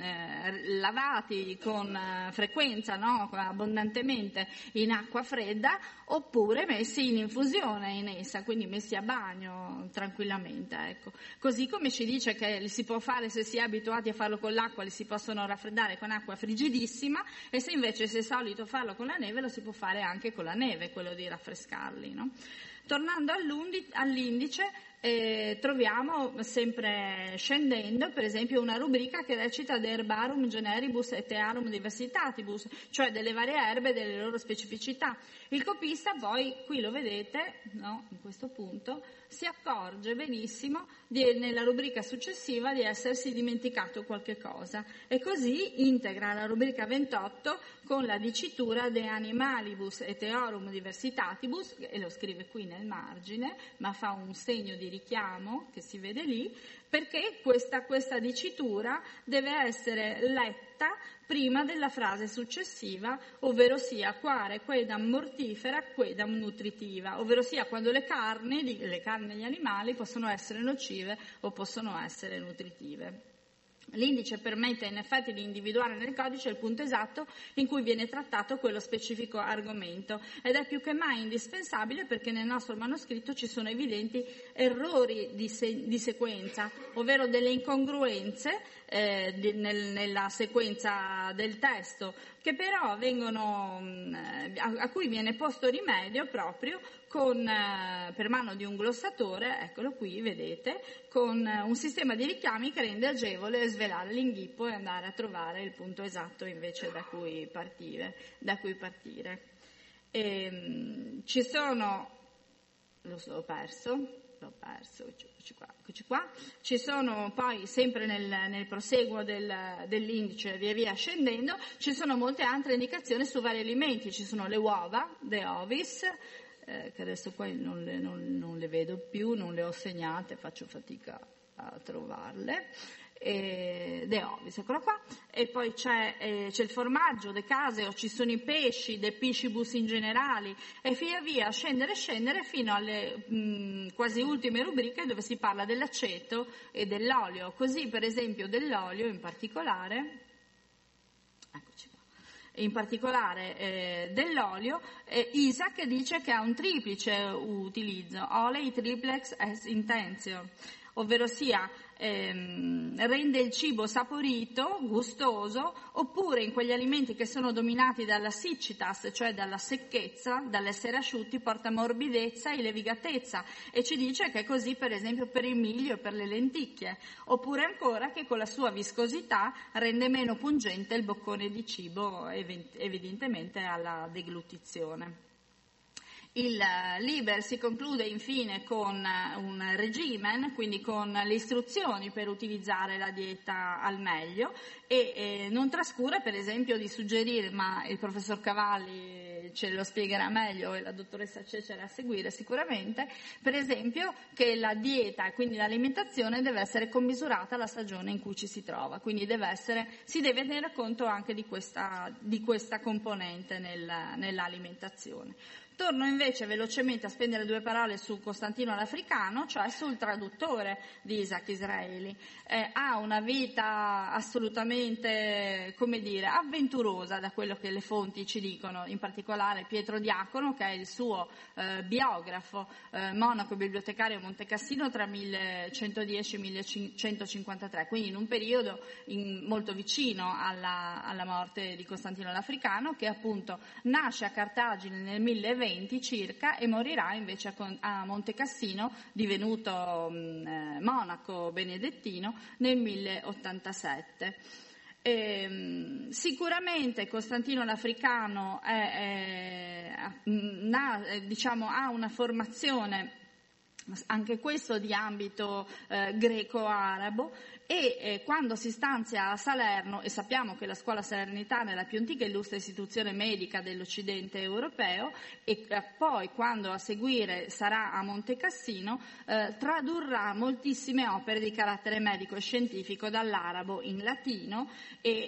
eh, lavati con eh, frequenza, no? Abbondantemente in acqua fredda oppure messi in infusione in essa, quindi messi a bagno tranquillamente, ecco. Così come ci dice che li si può fare, se si è abituati a farlo con l'acqua, li si possono raffreddare con acqua frigidissima, e se invece si è solito farlo con la neve lo si può fare anche con la neve, quello di raffrescarli, no? Tornando all'indice, eh, troviamo sempre scendendo per esempio una rubrica che recita de herbarum generibus et earum diversitatibus, cioè delle varie erbe e delle loro specificità. Il copista poi, qui lo vedete, no, in questo punto, si accorge benissimo di, nella rubrica successiva di essersi dimenticato qualche cosa e così integra la rubrica ventotto con la dicitura de animalibus et eorum diversitatibus, e lo scrive qui nel margine, ma fa un segno di richiamo che si vede lì, perché questa, questa dicitura deve essere letta prima della frase successiva, ovvero sia quare quedam mortifera quedam nutritiva, ovvero sia quando le carni, le carni degli animali possono essere nocive o possono essere nutritive. L'indice permette in effetti di individuare nel codice il punto esatto in cui viene trattato quello specifico argomento ed è più che mai indispensabile perché nel nostro manoscritto ci sono evidenti errori di, se- di sequenza, ovvero delle incongruenze eh, di, nel, nella sequenza del testo, che però vengono, a, a cui viene posto rimedio proprio con, eh, per mano di un glossatore, eccolo qui, vedete, con eh, un sistema di richiami che rende agevole svelare l'inghippo e andare a trovare il punto esatto invece da cui partire. Da cui partire. E, mh, ci sono, lo so, ho perso, l'ho perso, eccoci qua, eccoci qua. Ci sono poi, sempre nel, nel proseguo del, dell'indice, via via scendendo, ci sono molte altre indicazioni su vari alimenti, ci sono le uova, the ovis, Eh, che adesso qua non le, non, non le vedo più, non le ho segnate, faccio fatica a trovarle, e, de ovis, eccolo qua, e poi c'è, eh, c'è il formaggio, de caseo, ci sono i pesci, de piscibus in generali, e via via scendere scendere fino alle mh, quasi ultime rubriche dove si parla dell'aceto e dell'olio, così per esempio dell'olio in particolare, eccoci qua. In particolare eh, dell'olio, eh, Isaac dice che ha un triplice utilizzo, olei triplex es intentio, ovvero sia ehm, rende il cibo saporito, gustoso, oppure in quegli alimenti che sono dominati dalla siccitas, cioè dalla secchezza, dall'essere asciutti, porta morbidezza e levigatezza, e ci dice che è così per esempio per il miglio e per le lenticchie, oppure ancora che con la sua viscosità rende meno pungente il boccone di cibo, evidentemente alla deglutizione. Il Liber si conclude infine con un regimen, quindi con le istruzioni per utilizzare la dieta al meglio e eh, non trascura per esempio di suggerire, ma il professor Cavalli ce lo spiegherà meglio e la dottoressa Cecere a seguire sicuramente, per esempio che la dieta e quindi l'alimentazione deve essere commisurata alla stagione in cui ci si trova, quindi deve essere, si deve tenere conto anche di questa, di questa componente nel, nell'alimentazione. Torno invece velocemente a spendere due parole su Costantino l'Africano, cioè sul traduttore di Isaac Israeli. Eh, ha una vita assolutamente, come dire, avventurosa da quello che le fonti ci dicono, in particolare Pietro Diacono, che è il suo eh, biografo, eh, monaco bibliotecario a Monte Cassino tra millecentodieci e millecentocinquantatré, quindi in un periodo in, molto vicino alla, alla morte di Costantino l'Africano, che appunto nasce a Cartagine nel milleventi circa e morirà invece a, a Monte Cassino, divenuto mh, monaco benedettino nel milleottantasette. Eh, sicuramente Costantino l'Africano è, è, ha, diciamo, ha una formazione anche questo di ambito eh, greco-arabo, e eh, quando si stanzia a Salerno, e sappiamo che la scuola salernitana è la più antica e illustre istituzione medica dell'Occidente europeo, e eh, poi quando a seguire sarà a Monte Cassino, eh, tradurrà moltissime opere di carattere medico e scientifico dall'arabo in latino, e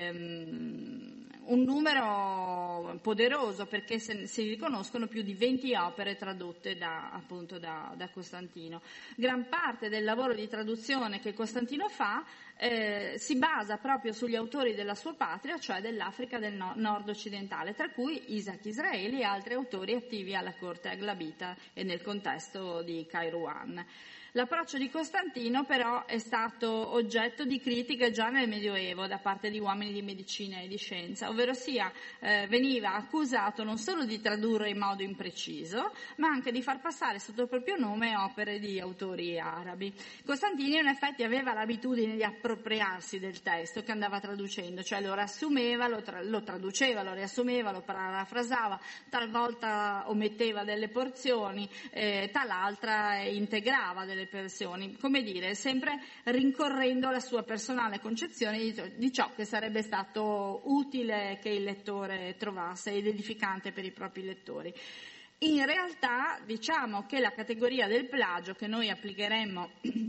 ehm, un numero poderoso, perché se, si riconoscono più di venti opere tradotte da, appunto da, da Costantino. Gran parte del lavoro di traduzione che Costantino fa eh, si basa proprio sugli autori della sua patria, cioè dell'Africa del no- nord occidentale, tra cui Isaac Israeli e altri autori attivi alla corte aglabita e nel contesto di Kairouan. L'approccio di Costantino però è stato oggetto di critiche già nel Medioevo da parte di uomini di medicina e di scienza, ovvero sia eh, veniva accusato non solo di tradurre in modo impreciso, ma anche di far passare sotto il proprio nome opere di autori arabi. Costantino in effetti aveva l'abitudine di appropriarsi del testo che andava traducendo, cioè lo riassumeva, lo, tra- lo traduceva, lo riassumeva, lo parafrasava, talvolta ometteva delle porzioni, eh, tal'altra integrava delle persone, come dire, sempre rincorrendo la sua personale concezione di, di ciò che sarebbe stato utile che il lettore trovasse ed edificante per i propri lettori. In realtà diciamo che la categoria del plagio che noi applicheremmo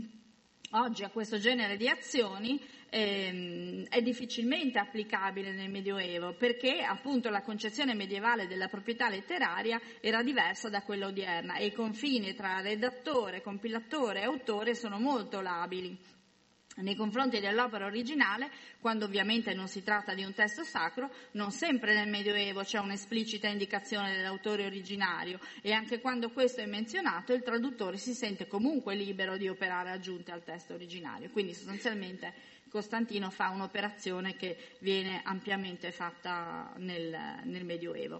oggi a questo genere di azioni ehm, è difficilmente applicabile nel Medioevo, perché appunto la concezione medievale della proprietà letteraria era diversa da quella odierna e i confini tra redattore, compilatore e autore sono molto labili nei confronti dell'opera originale, quando ovviamente non si tratta di un testo sacro. Non sempre nel Medioevo c'è un'esplicita indicazione dell'autore originario, e anche quando questo è menzionato il traduttore si sente comunque libero di operare aggiunte al testo originario. Quindi sostanzialmente Costantino fa un'operazione che viene ampiamente fatta nel, nel Medioevo.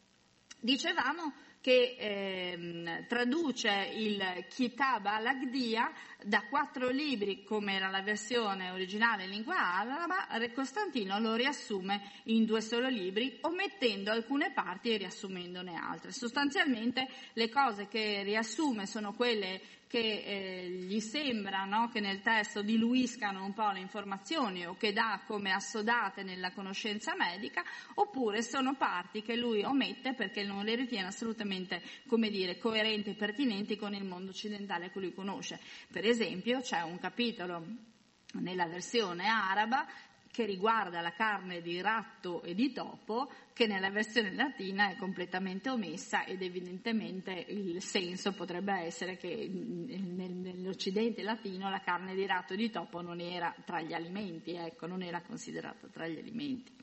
Dicevamo che ehm, traduce il Kitab al-Agdia da quattro libri, come era la versione originale in lingua araba. Costantino lo riassume in due solo libri, omettendo alcune parti e riassumendone altre. Sostanzialmente le cose che riassume sono quelle che eh, gli sembra, no, che nel testo diluiscano un po' le informazioni o che dà come assodate nella conoscenza medica, oppure sono parti che lui omette perché non le ritiene assolutamente, come dire, coerenti e pertinenti con il mondo occidentale che lui conosce. Per esempio c'è un capitolo nella versione araba che riguarda la carne di ratto e di topo, che nella versione latina è completamente omessa, ed evidentemente il senso potrebbe essere che nell'Occidente latino la carne di ratto e di topo non era tra gli alimenti, ecco, non era considerata tra gli alimenti.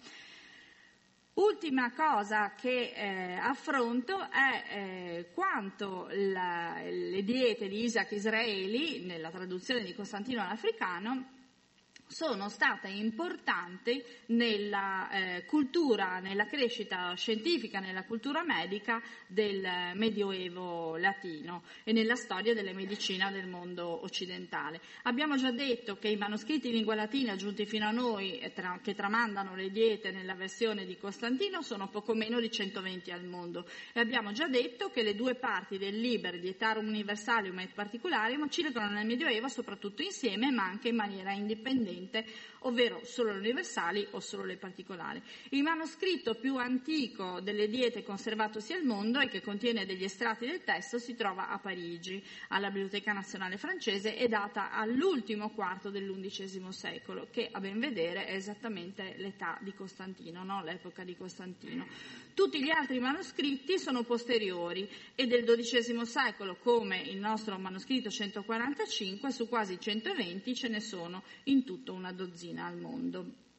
Ultima cosa che eh, affronto è eh, quanto la, le diete di Isaac Israeli, nella traduzione di Costantino all'Africano, sono state importanti nella eh, cultura, nella crescita scientifica, nella cultura medica del Medioevo latino e nella storia della medicina del mondo occidentale. Abbiamo già detto che i manoscritti in lingua latina giunti fino a noi, eh, tra, che tramandano le diete nella versione di Costantino, sono poco meno di centoventi al mondo, e abbiamo già detto che le due parti del Liber Dietarum Universalium et Particularium circolano nel Medioevo soprattutto insieme, ma anche in maniera indipendente, ovvero solo le universali o solo le particolari. Il manoscritto più antico delle diete conservatosi al mondo e che contiene degli estratti del testo si trova a Parigi, alla Biblioteca Nazionale Francese, e data all'ultimo quarto dell'undicesimo secolo, che a ben vedere è esattamente l'età di Costantino, no? L'epoca di Costantino. Tutti gli altri manoscritti sono posteriori e del dodicesimo secolo, come il nostro manoscritto centoquarantacinque, su quasi centoventi ce ne sono in tutto una dozzina al mondo.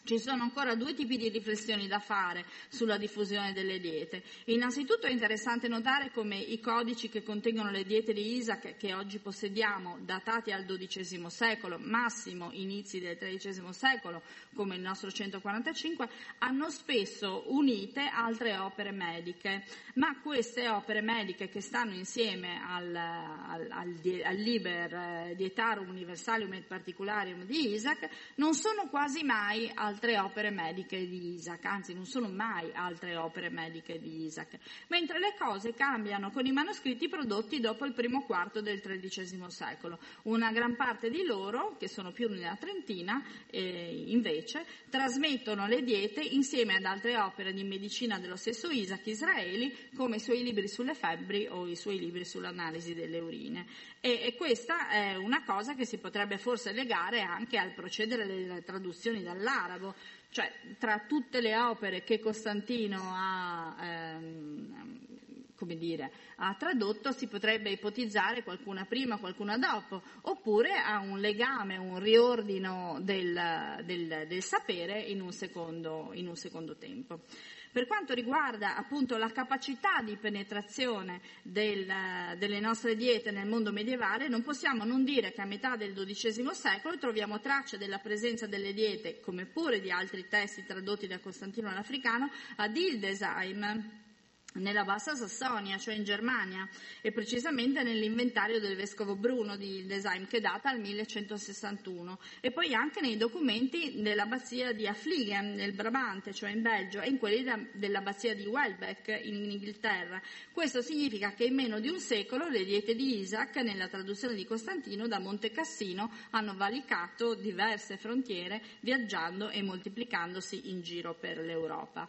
Ci sono ancora due tipi di riflessioni da fare sulla diffusione delle diete. Innanzitutto è interessante notare come i codici che contengono le diete di Isaac che oggi possediamo, datati al dodicesimo secolo, massimo inizi del tredicesimo secolo, come il nostro centoquarantacinque, hanno spesso unite altre opere mediche, ma queste opere mediche che stanno insieme al, al, al, al Liber Dietarum Universalium et Particularium di Isaac non sono quasi mai altre opere mediche di Isaac, anzi non sono mai altre opere mediche di Isaac, mentre le cose cambiano con i manoscritti prodotti dopo il primo quarto del tredicesimo secolo. Una gran parte di loro, che sono più di una trentina, eh, invece, trasmettono le diete insieme ad altre opere di medicina dello stesso Isaac Israeli, come i suoi libri sulle febbri o i suoi libri sull'analisi delle urine. E, e questa è una cosa che si potrebbe forse legare anche al procedere delle traduzioni dall'arabo, cioè tra tutte le opere che Costantino ha, ehm, come dire, ha tradotto si potrebbe ipotizzare qualcuna prima, qualcuna dopo, oppure ha un legame, un riordino del, del, del sapere in un secondo, in un secondo tempo. Per quanto riguarda appunto la capacità di penetrazione del, delle nostre diete nel mondo medievale, non possiamo non dire che a metà del dodicesimo secolo troviamo tracce della presenza delle diete, come pure di altri testi tradotti da Costantino all'africano, ad Hildesheim, nella Bassa Sassonia, cioè in Germania, e precisamente nell'inventario del vescovo Bruno di Hildesheim che data al millecentosessantuno, e poi anche nei documenti dell'abbazia di Affligem nel Brabante, cioè in Belgio, e in quelli da, dell'abbazia di Welbeck in Inghilterra. Questo significa che in meno di un secolo le diete di Isaac, nella traduzione di Costantino, da Monte Cassino hanno valicato diverse frontiere, viaggiando e moltiplicandosi in giro per l'Europa.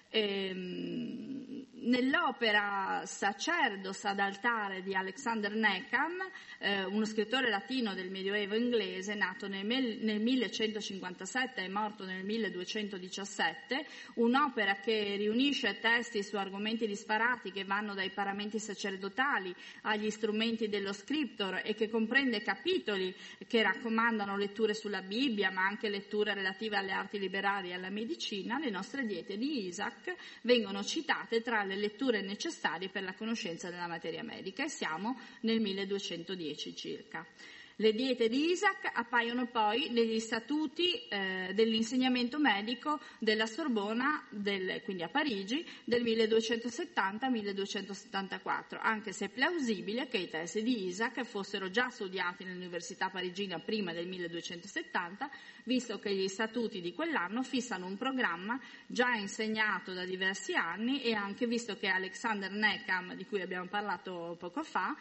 Ehm, nell'opera Sacerdos ad altare di Alexander Neckham, eh, uno scrittore latino del Medioevo inglese, nato nel, nel millecentocinquantasette e morto nel milleduecentodiciassette, un'opera che riunisce testi su argomenti disparati che vanno dai paramenti sacerdotali agli strumenti dello scriptor e che comprende capitoli che raccomandano letture sulla Bibbia, ma anche letture relative alle arti liberali e alla medicina. Le nostre diete di Isaac vengono citate tra le letture necessarie per la conoscenza della materia medica, e siamo nel milleduecentodieci circa. Le diete di Isaac appaiono poi negli statuti eh, dell'insegnamento medico della Sorbona, del, quindi a Parigi, del milleduecentosettanta milleduecentosettantaquattro, anche se è plausibile che i testi di Isaac fossero già studiati nell'Università parigina prima del milleduecentosettanta, visto che gli statuti di quell'anno fissano un programma già insegnato da diversi anni, e anche visto che Alexander Neckham, di cui abbiamo parlato poco fa,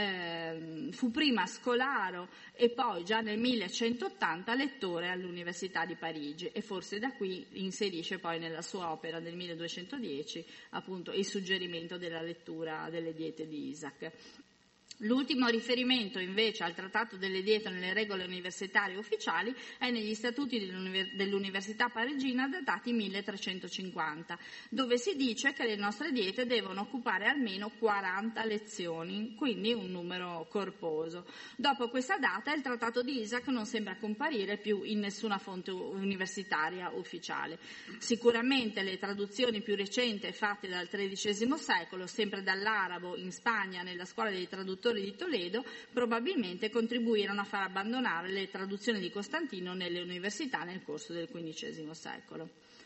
eh, fu prima scolaro e poi già nel millecentottanta lettore all'Università di Parigi, e forse da qui inserisce poi nella sua opera del milleduecentodieci appunto il suggerimento della lettura delle diete di Isaac. L'ultimo riferimento invece al trattato delle diete nelle regole universitarie ufficiali è negli statuti dell'Università parigina datati milletrecentocinquanta, dove si dice che le nostre diete devono occupare almeno quaranta lezioni, quindi un numero corposo. Dopo questa data il trattato di Isaac non sembra comparire più in nessuna fonte universitaria ufficiale. Sicuramente le traduzioni più recenti fatte dal tredicesimo secolo, sempre dall'arabo in Spagna nella scuola dei traduttori di Toledo, probabilmente contribuirono a far abbandonare le traduzioni di Costantino nelle università nel corso del quindicesimo secolo.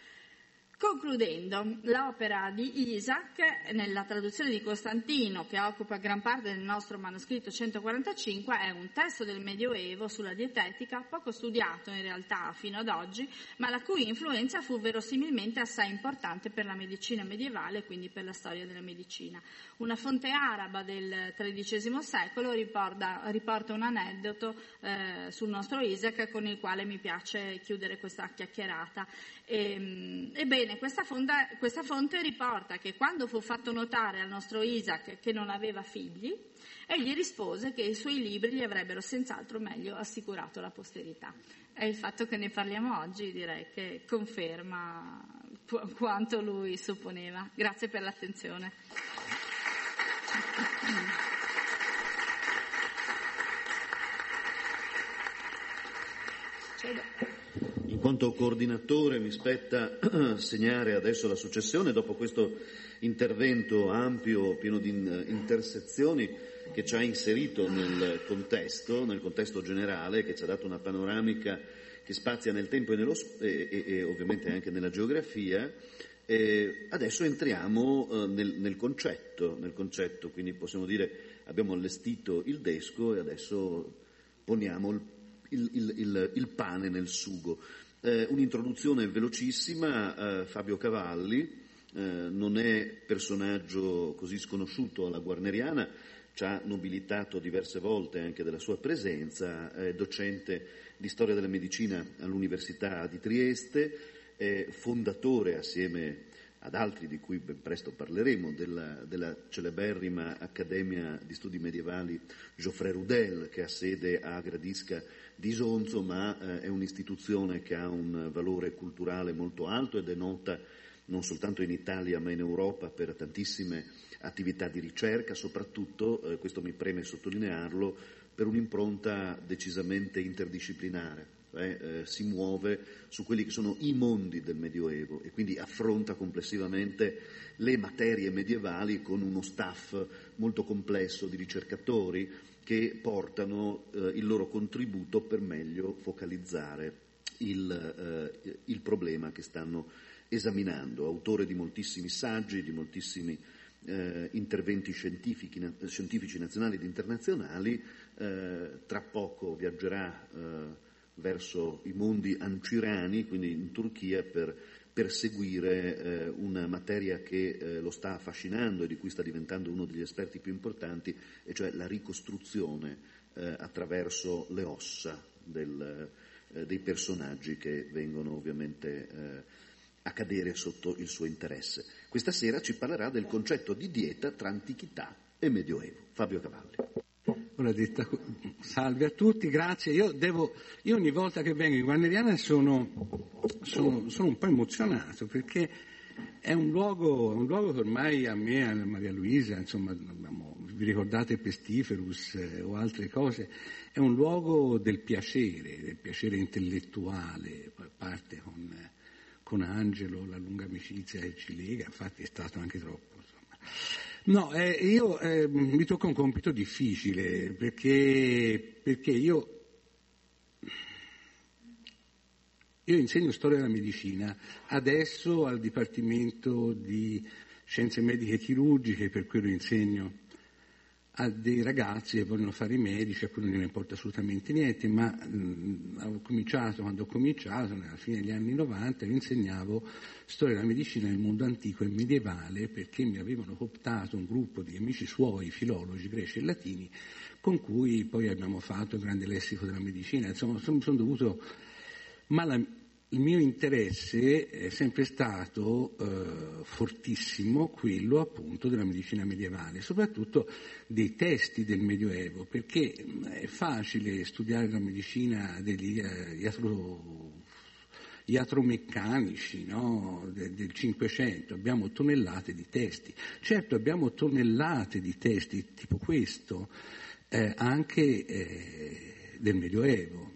Concludendo, l'opera di Isaac, nella traduzione di Costantino, che occupa gran parte del nostro manoscritto centoquarantacinque, è un testo del Medioevo sulla dietetica, poco studiato in realtà fino ad oggi, ma la cui influenza fu verosimilmente assai importante per la medicina medievale e quindi per la storia della medicina. Una fonte araba del tredicesimo secolo riporta, riporta un aneddoto eh, sul nostro Isaac con il quale mi piace chiudere questa chiacchierata. E, ebbene, questa fonte, questa fonte riporta che quando fu fatto notare al nostro Isaac che non aveva figli, egli rispose che i suoi libri gli avrebbero senz'altro meglio assicurato la posterità. E il fatto che ne parliamo oggi direi che conferma qu- quanto lui supponeva. Grazie per l'attenzione. In quanto coordinatore mi spetta segnare adesso la successione dopo questo intervento ampio, pieno di intersezioni, che ci ha inserito nel contesto, nel contesto generale, che ci ha dato una panoramica che spazia nel tempo e, nello, e, e, e ovviamente anche nella geografia. E adesso entriamo eh, nel, nel concetto, nel concetto, quindi possiamo dire abbiamo allestito il desco e adesso poniamo il, il, il, il, il pane nel sugo. Eh, un'introduzione velocissima, eh, Fabio Cavalli. Eh, non è personaggio così sconosciuto alla guarneriana, ci ha nobilitato diverse volte anche della sua presenza, è docente di storia della medicina all'Università di Trieste, è fondatore assieme ad altri di cui ben presto parleremo della, della celeberrima Accademia di Studi Medievali Geoffrey Rudel, che ha sede a Gradisca di Isonzo, ma eh, è un'istituzione che ha un valore culturale molto alto ed è nota non soltanto in Italia ma in Europa per tantissime attività di ricerca, soprattutto, eh, questo mi preme sottolinearlo, per un'impronta decisamente interdisciplinare, cioè eh, si muove su quelli che sono i mondi del Medioevo e quindi affronta complessivamente le materie medievali con uno staff molto complesso di ricercatori che portano eh, il loro contributo per meglio focalizzare il, eh, il problema che stanno esaminando, autore di moltissimi saggi, di moltissimi eh, interventi scientifici, scientifici nazionali ed internazionali, eh, tra poco viaggerà eh, verso i mondi ancirani, quindi in Turchia, per perseguire eh, una materia che eh, lo sta affascinando e di cui sta diventando uno degli esperti più importanti, e cioè la ricostruzione eh, attraverso le ossa del, eh, dei personaggi che vengono ovviamente eh, a cadere sotto il suo interesse. Questa sera ci parlerà del concetto di dieta tra antichità e medioevo. Fabio Cavalli. Ora detta, salve a tutti, grazie. Io devo, io ogni volta che vengo in Guarneriana sono, sono, sono un po' emozionato, perché è un luogo, un luogo che ormai a me, a Maria Luisa, insomma, vi ricordate Pestiferus eh, o altre cose, è un luogo del piacere, del piacere intellettuale, poi parte con eh, con Angelo, la lunga amicizia che ci lega, infatti è stato anche troppo. Insomma. No, eh, io eh, mi tocca un compito difficile, perché, perché io, io insegno storia della medicina, adesso al Dipartimento di Scienze Mediche Chirurgiche, per cui lo insegno a dei ragazzi che vogliono fare i medici, a cui non gliene importa assolutamente niente, ma mh, ho cominciato, quando ho cominciato, alla fine degli anni novanta, io insegnavo storia della medicina nel mondo antico e medievale, perché mi avevano cooptato un gruppo di amici suoi, filologi, greci e latini, con cui poi abbiamo fatto il grande lessico della medicina. Insomma, sono, sono dovuto... Ma la, il mio interesse è sempre stato eh, fortissimo quello appunto della medicina medievale, soprattutto dei testi del Medioevo, perché è facile studiare la medicina degli eh, iatro, iatromeccanici, no? De, del Cinquecento, abbiamo tonnellate di testi. Certo, abbiamo tonnellate di testi tipo questo eh, anche eh, del Medioevo.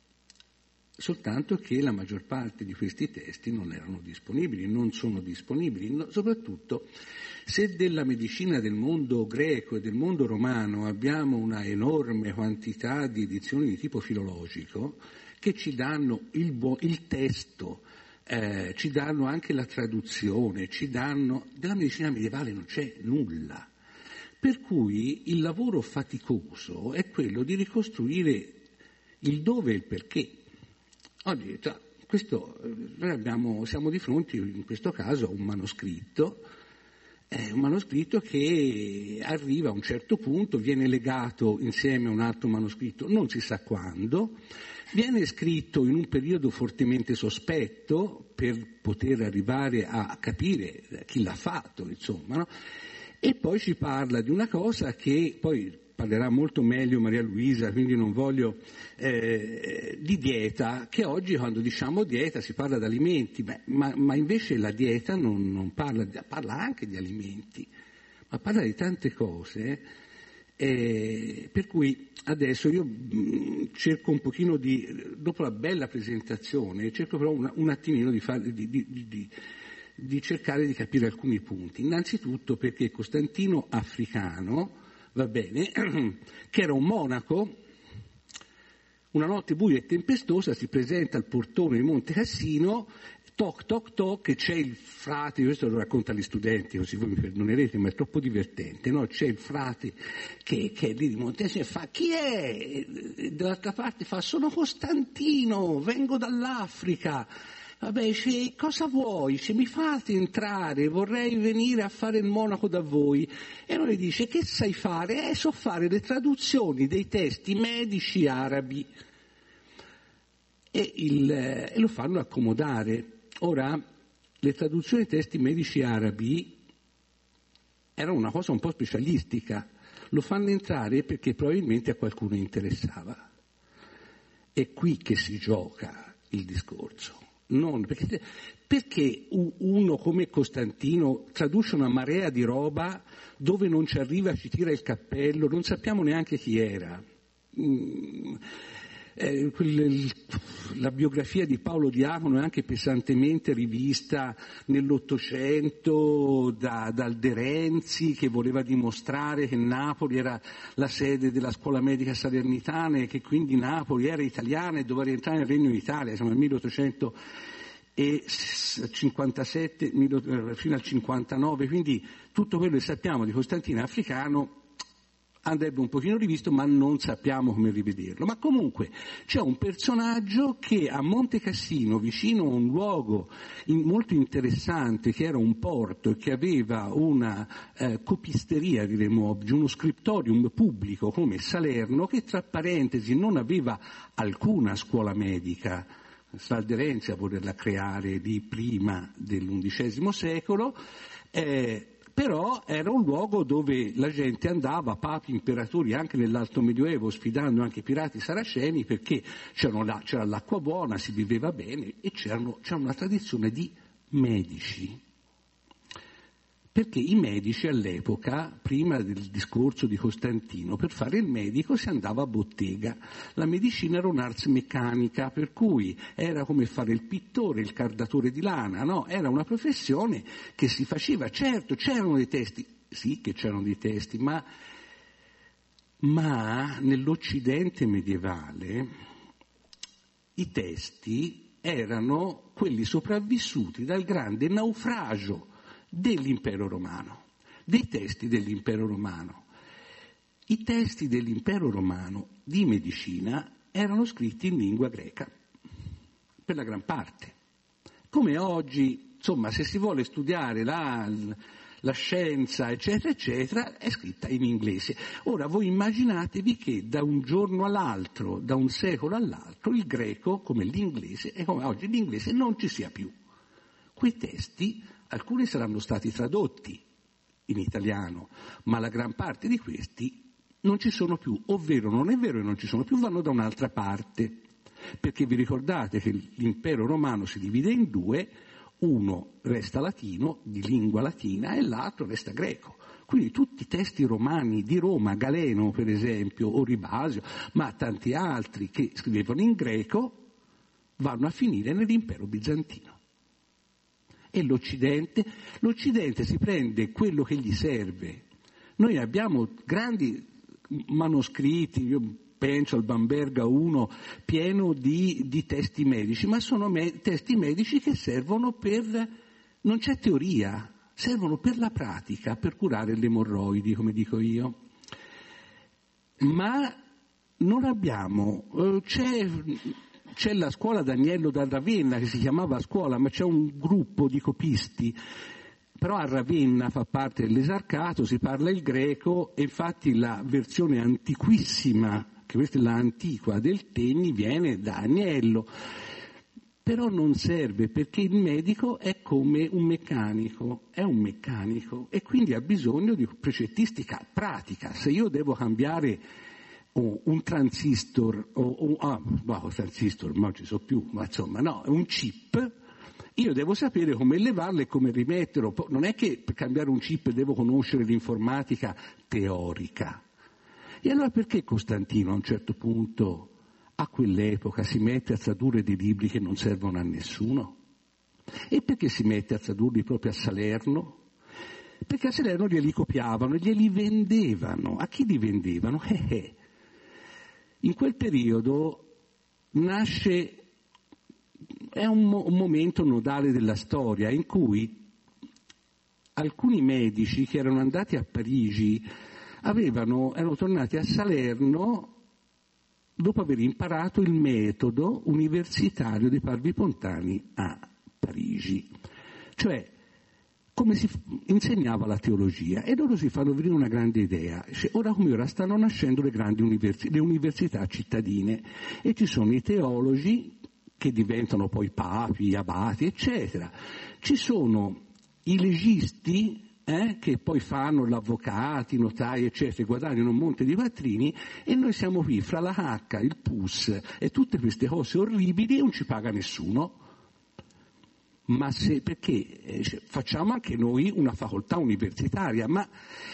Soltanto che la maggior parte di questi testi non erano disponibili, non sono disponibili, no, soprattutto se della medicina del mondo greco e del mondo romano abbiamo una enorme quantità di edizioni di tipo filologico che ci danno il, buo, il testo, eh, ci danno anche la traduzione, ci danno... Della medicina medievale non c'è nulla. Per cui il lavoro faticoso è quello di ricostruire il dove e il perché. Oggi, cioè, questo, noi abbiamo, siamo di fronte, in questo caso, a un manoscritto, eh, un manoscritto che arriva a un certo punto, viene legato insieme a un altro manoscritto, non si sa quando, viene scritto in un periodo fortemente sospetto per poter arrivare a capire chi l'ha fatto, insomma, no? E poi ci parla di una cosa che poi parlerà molto meglio Maria Luisa, quindi non voglio, eh, di dieta, che oggi quando diciamo dieta si parla di alimenti, beh, ma, ma invece la dieta non, non parla, parla anche di alimenti, ma parla di tante cose Eh, per cui adesso io mh, cerco un pochino di, dopo la bella presentazione, cerco però una, un attimino di, fare, di, di, di, di cercare di capire alcuni punti. Innanzitutto perché Costantino Africano, va bene, che era un monaco, una notte buia e tempestosa si presenta al portone di Monte Cassino, toc toc toc, e c'è il frate, questo lo racconta agli studenti, così voi mi perdonerete, ma è troppo divertente, no? C'è il frate che, che è lì di Monte Cassino e fa: chi è? E dall'altra parte fa: sono Costantino, vengo dall'Africa. Vabbè, dice: cosa vuoi? Dice: mi fate entrare, vorrei venire a fare il monaco da voi. E lui dice: che sai fare? Eh, so fare le traduzioni dei testi medici arabi. E, il, e lo fanno accomodare. Ora, le traduzioni dei testi medici arabi erano una cosa un po' specialistica. Lo fanno entrare perché probabilmente a qualcuno interessava. È qui che si gioca il discorso. Non, perché, perché uno come Costantino traduce una marea di roba dove non ci arriva, ci tira il cappello, non sappiamo neanche chi era. Mm, eh, quel, la biografia di Paolo Diacono è anche pesantemente rivista nell'Ottocento da, dal De Renzi, che voleva dimostrare che Napoli era la sede della scuola medica salernitana e che quindi Napoli era italiana e doveva rientrare nel Regno d'Italia. Siamo nel milleottocentocinquantasette fino al cinquantanove, quindi tutto quello che sappiamo di Costantino Africano andrebbe un pochino rivisto, ma non sappiamo come rivederlo. Ma comunque c'è un personaggio che a Monte Cassino, vicino a un luogo in, molto interessante, che era un porto e che aveva una eh, copisteria, diremmo oggi, uno scriptorium pubblico come Salerno, che tra parentesi non aveva alcuna scuola medica, De Renzi a volerla creare di prima dell'undicesimo secolo, eh, però era un luogo dove la gente andava, papi, imperatori, anche nell'Alto Medioevo, sfidando anche i pirati saraceni, perché c'era, c'era l'acqua buona, si viveva bene e c'erano, c'era una tradizione di medici. Perché i medici all'epoca, prima del discorso di Costantino, per fare il medico si andava a bottega. La medicina era un'ars meccanica, per cui era come fare il pittore, il cardatore di lana, no? Era una professione che si faceva. Certo, c'erano dei testi, sì che c'erano dei testi, ma, ma nell'Occidente medievale i testi erano quelli sopravvissuti dal grande naufragio dell'impero romano, dei testi dell'impero romano. I testi dell'impero romano di medicina erano scritti in lingua greca, per la gran parte. Come oggi, insomma, se si vuole studiare la, la scienza, eccetera, eccetera, è scritta in inglese. Ora, voi immaginatevi che da un giorno all'altro, da un secolo all'altro, il greco, come l'inglese, e come oggi l'inglese, non ci sia più. Quei testi, alcuni saranno stati tradotti in italiano, ma la gran parte di questi non ci sono più, ovvero non è vero che non ci sono più, vanno da un'altra parte, perché vi ricordate che l'impero romano si divide in due, uno resta latino, di lingua latina, e l'altro resta greco. Quindi tutti i testi romani di Roma, Galeno per esempio, o Ribasio, ma tanti altri che scrivevano in greco, vanno a finire nell'impero bizantino. E l'Occidente? L'Occidente si prende quello che gli serve. Noi abbiamo grandi manoscritti, io penso al Bamberga uno, pieno di, di testi medici, ma sono me, testi medici che servono per, non c'è teoria, servono per la pratica, per curare le emorroidi, come dico io. Ma non abbiamo, c'è... C'è la scuola d'Agnello da Ravenna che si chiamava scuola, ma c'è un gruppo di copisti, però a Ravenna fa parte dell'esarcato, si parla il greco e infatti la versione antiquissima, che questa è la antiqua del Tegni, viene da Agnello. Però non serve perché il medico è come un meccanico, è un meccanico e quindi ha bisogno di precettistica pratica. Se io devo cambiare o un transistor, o, o ah, no, transistor, ma non ci so più, ma insomma, no, un chip, io devo sapere come levarlo e come rimetterlo. Non è che per cambiare un chip devo conoscere l'informatica teorica, E allora perché Costantino a un certo punto, a quell'epoca, si mette a tradurre dei libri che non servono a nessuno? E perché si mette a tradurli proprio a Salerno? Perché a Salerno glieli copiavano e glieli vendevano. A chi li vendevano? Eh, eh. In quel periodo nasce, è un, mo- un momento nodale della storia in cui alcuni medici che erano andati a Parigi avevano, erano tornati a Salerno dopo aver imparato il metodo universitario dei Padri Pontani a Parigi, cioè come si insegnava la teologia, e loro si fanno venire una grande idea. Ora come ora stanno nascendo le grandi università, le università cittadine, e ci sono i teologi che diventano poi papi, abati, eccetera. Ci sono i legisti eh, che poi fanno gli avvocati, i notai, eccetera, guadagnano un monte di quattrini, e noi siamo qui fra la H, il P U S e tutte queste cose orribili e non ci paga nessuno. Ma se, perché eh, facciamo anche noi una facoltà universitaria, ma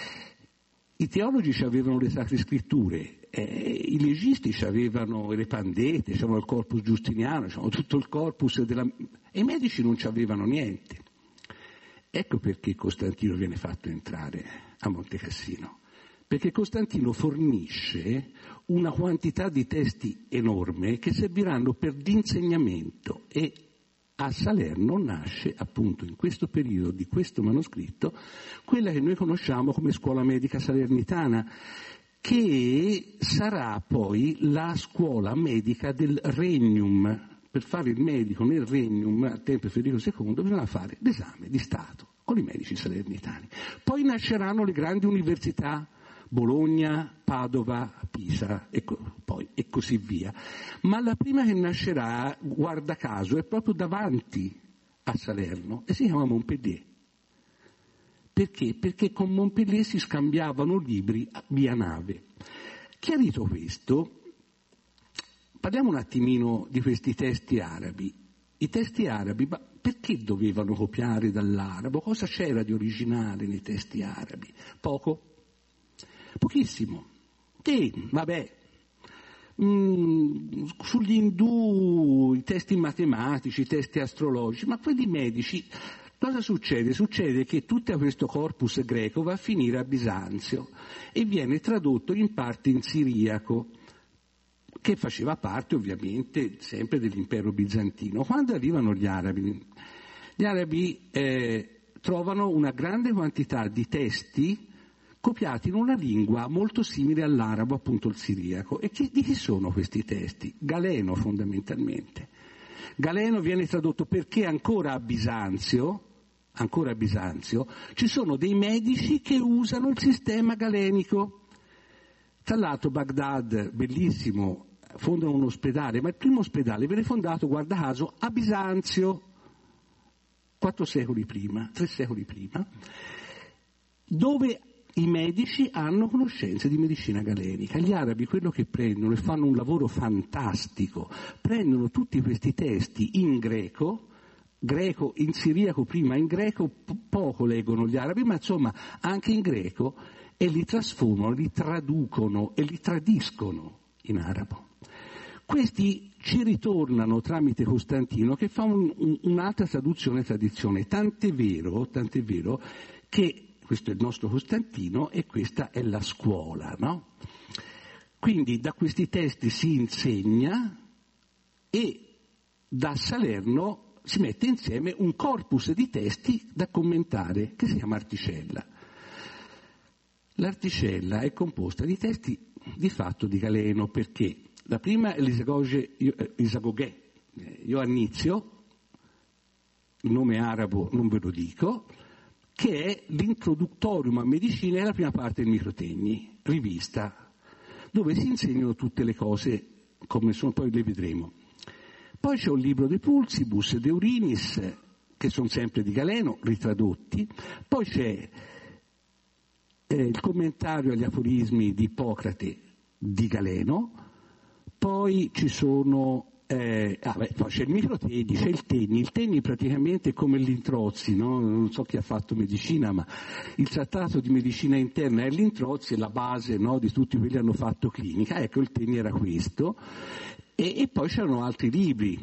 i teologi avevano le sacre scritture, eh, i legisti avevano le pandete, avevano il corpus giustiniano, avevano tutto il corpus della... e i medici non avevano niente. Ecco perché Costantino viene fatto entrare a Monte Cassino, perché Costantino fornisce una quantità di testi enorme che serviranno per l'insegnamento, e a Salerno nasce appunto in questo periodo di questo manoscritto quella che noi conosciamo come scuola medica salernitana, che sarà poi la scuola medica del Regnum. Per fare il medico nel Regnum al tempo di Federico secondo bisogna fare l'esame di Stato con i medici salernitani. Poi nasceranno le grandi università, Bologna, Padova, Pisa e, co- poi, e così via. Ma la prima che nascerà, guarda caso, è proprio davanti a Salerno e si chiama Montpellier. Perché? Perché con Montpellier si scambiavano libri via nave. Chiarito questo, parliamo un attimino di questi testi arabi. I testi arabi, ma perché dovevano copiare dall'arabo? Cosa c'era di originale nei testi arabi? Poco. Pochissimo. Sì, vabbè, mm, sugli indù, i testi matematici, i testi astrologici, ma quelli medici, cosa succede? Succede che tutto questo corpus greco va a finire a Bisanzio e viene tradotto in parte in siriaco, che faceva parte ovviamente sempre dell'impero bizantino. Quando arrivano gli arabi, gli arabi eh, trovano una grande quantità di testi copiati in una lingua molto simile all'arabo, appunto il siriaco. E che, di chi sono questi testi? Galeno fondamentalmente. Galeno viene tradotto perché ancora a Bisanzio, ancora a Bisanzio, ci sono dei medici che usano il sistema galenico. Tra l'altro Baghdad, bellissimo, fondano un ospedale, ma il primo ospedale viene fondato, guarda caso, a Bisanzio, quattro secoli prima, tre secoli prima, dove i medici hanno conoscenze di medicina galenica. Gli arabi quello che prendono, e fanno un lavoro fantastico, prendono tutti questi testi in greco, greco in siriaco prima, in greco po- poco leggono gli arabi, ma insomma anche in greco, e li trasformano, li traducono e li tradiscono in arabo. Questi ci ritornano tramite Costantino, che fa un, un, un'altra traduzione e tradizione, tant'è vero, tant'è vero che questo è il nostro Costantino e questa è la scuola, no? Quindi da questi testi si insegna e da Salerno si mette insieme un corpus di testi da commentare che si chiama Articella. L'Articella è composta di testi di fatto di Galeno, perché la prima è l'Isagogè, Ioannizio, il nome arabo non ve lo dico, che è l'Introductorium a Medicina, è la prima parte del Microtegni, rivista, dove si insegnano tutte le cose come sono, poi le vedremo. Poi c'è un libro De Pulsibus, De Urinis, che sono sempre di Galeno, ritradotti. Poi c'è eh, il commentario agli aforismi di Ippocrate di Galeno. Poi ci sono Eh, ah, beh, poi c'è il microtegni, c'è il tegni. Il tegni praticamente è come l'introzzi, no? Non so chi ha fatto medicina, ma il trattato di medicina interna è l'introzzi, è la base, no, di tutti quelli che hanno fatto clinica. Ecco, il tegni era questo. E, e poi c'erano altri libri.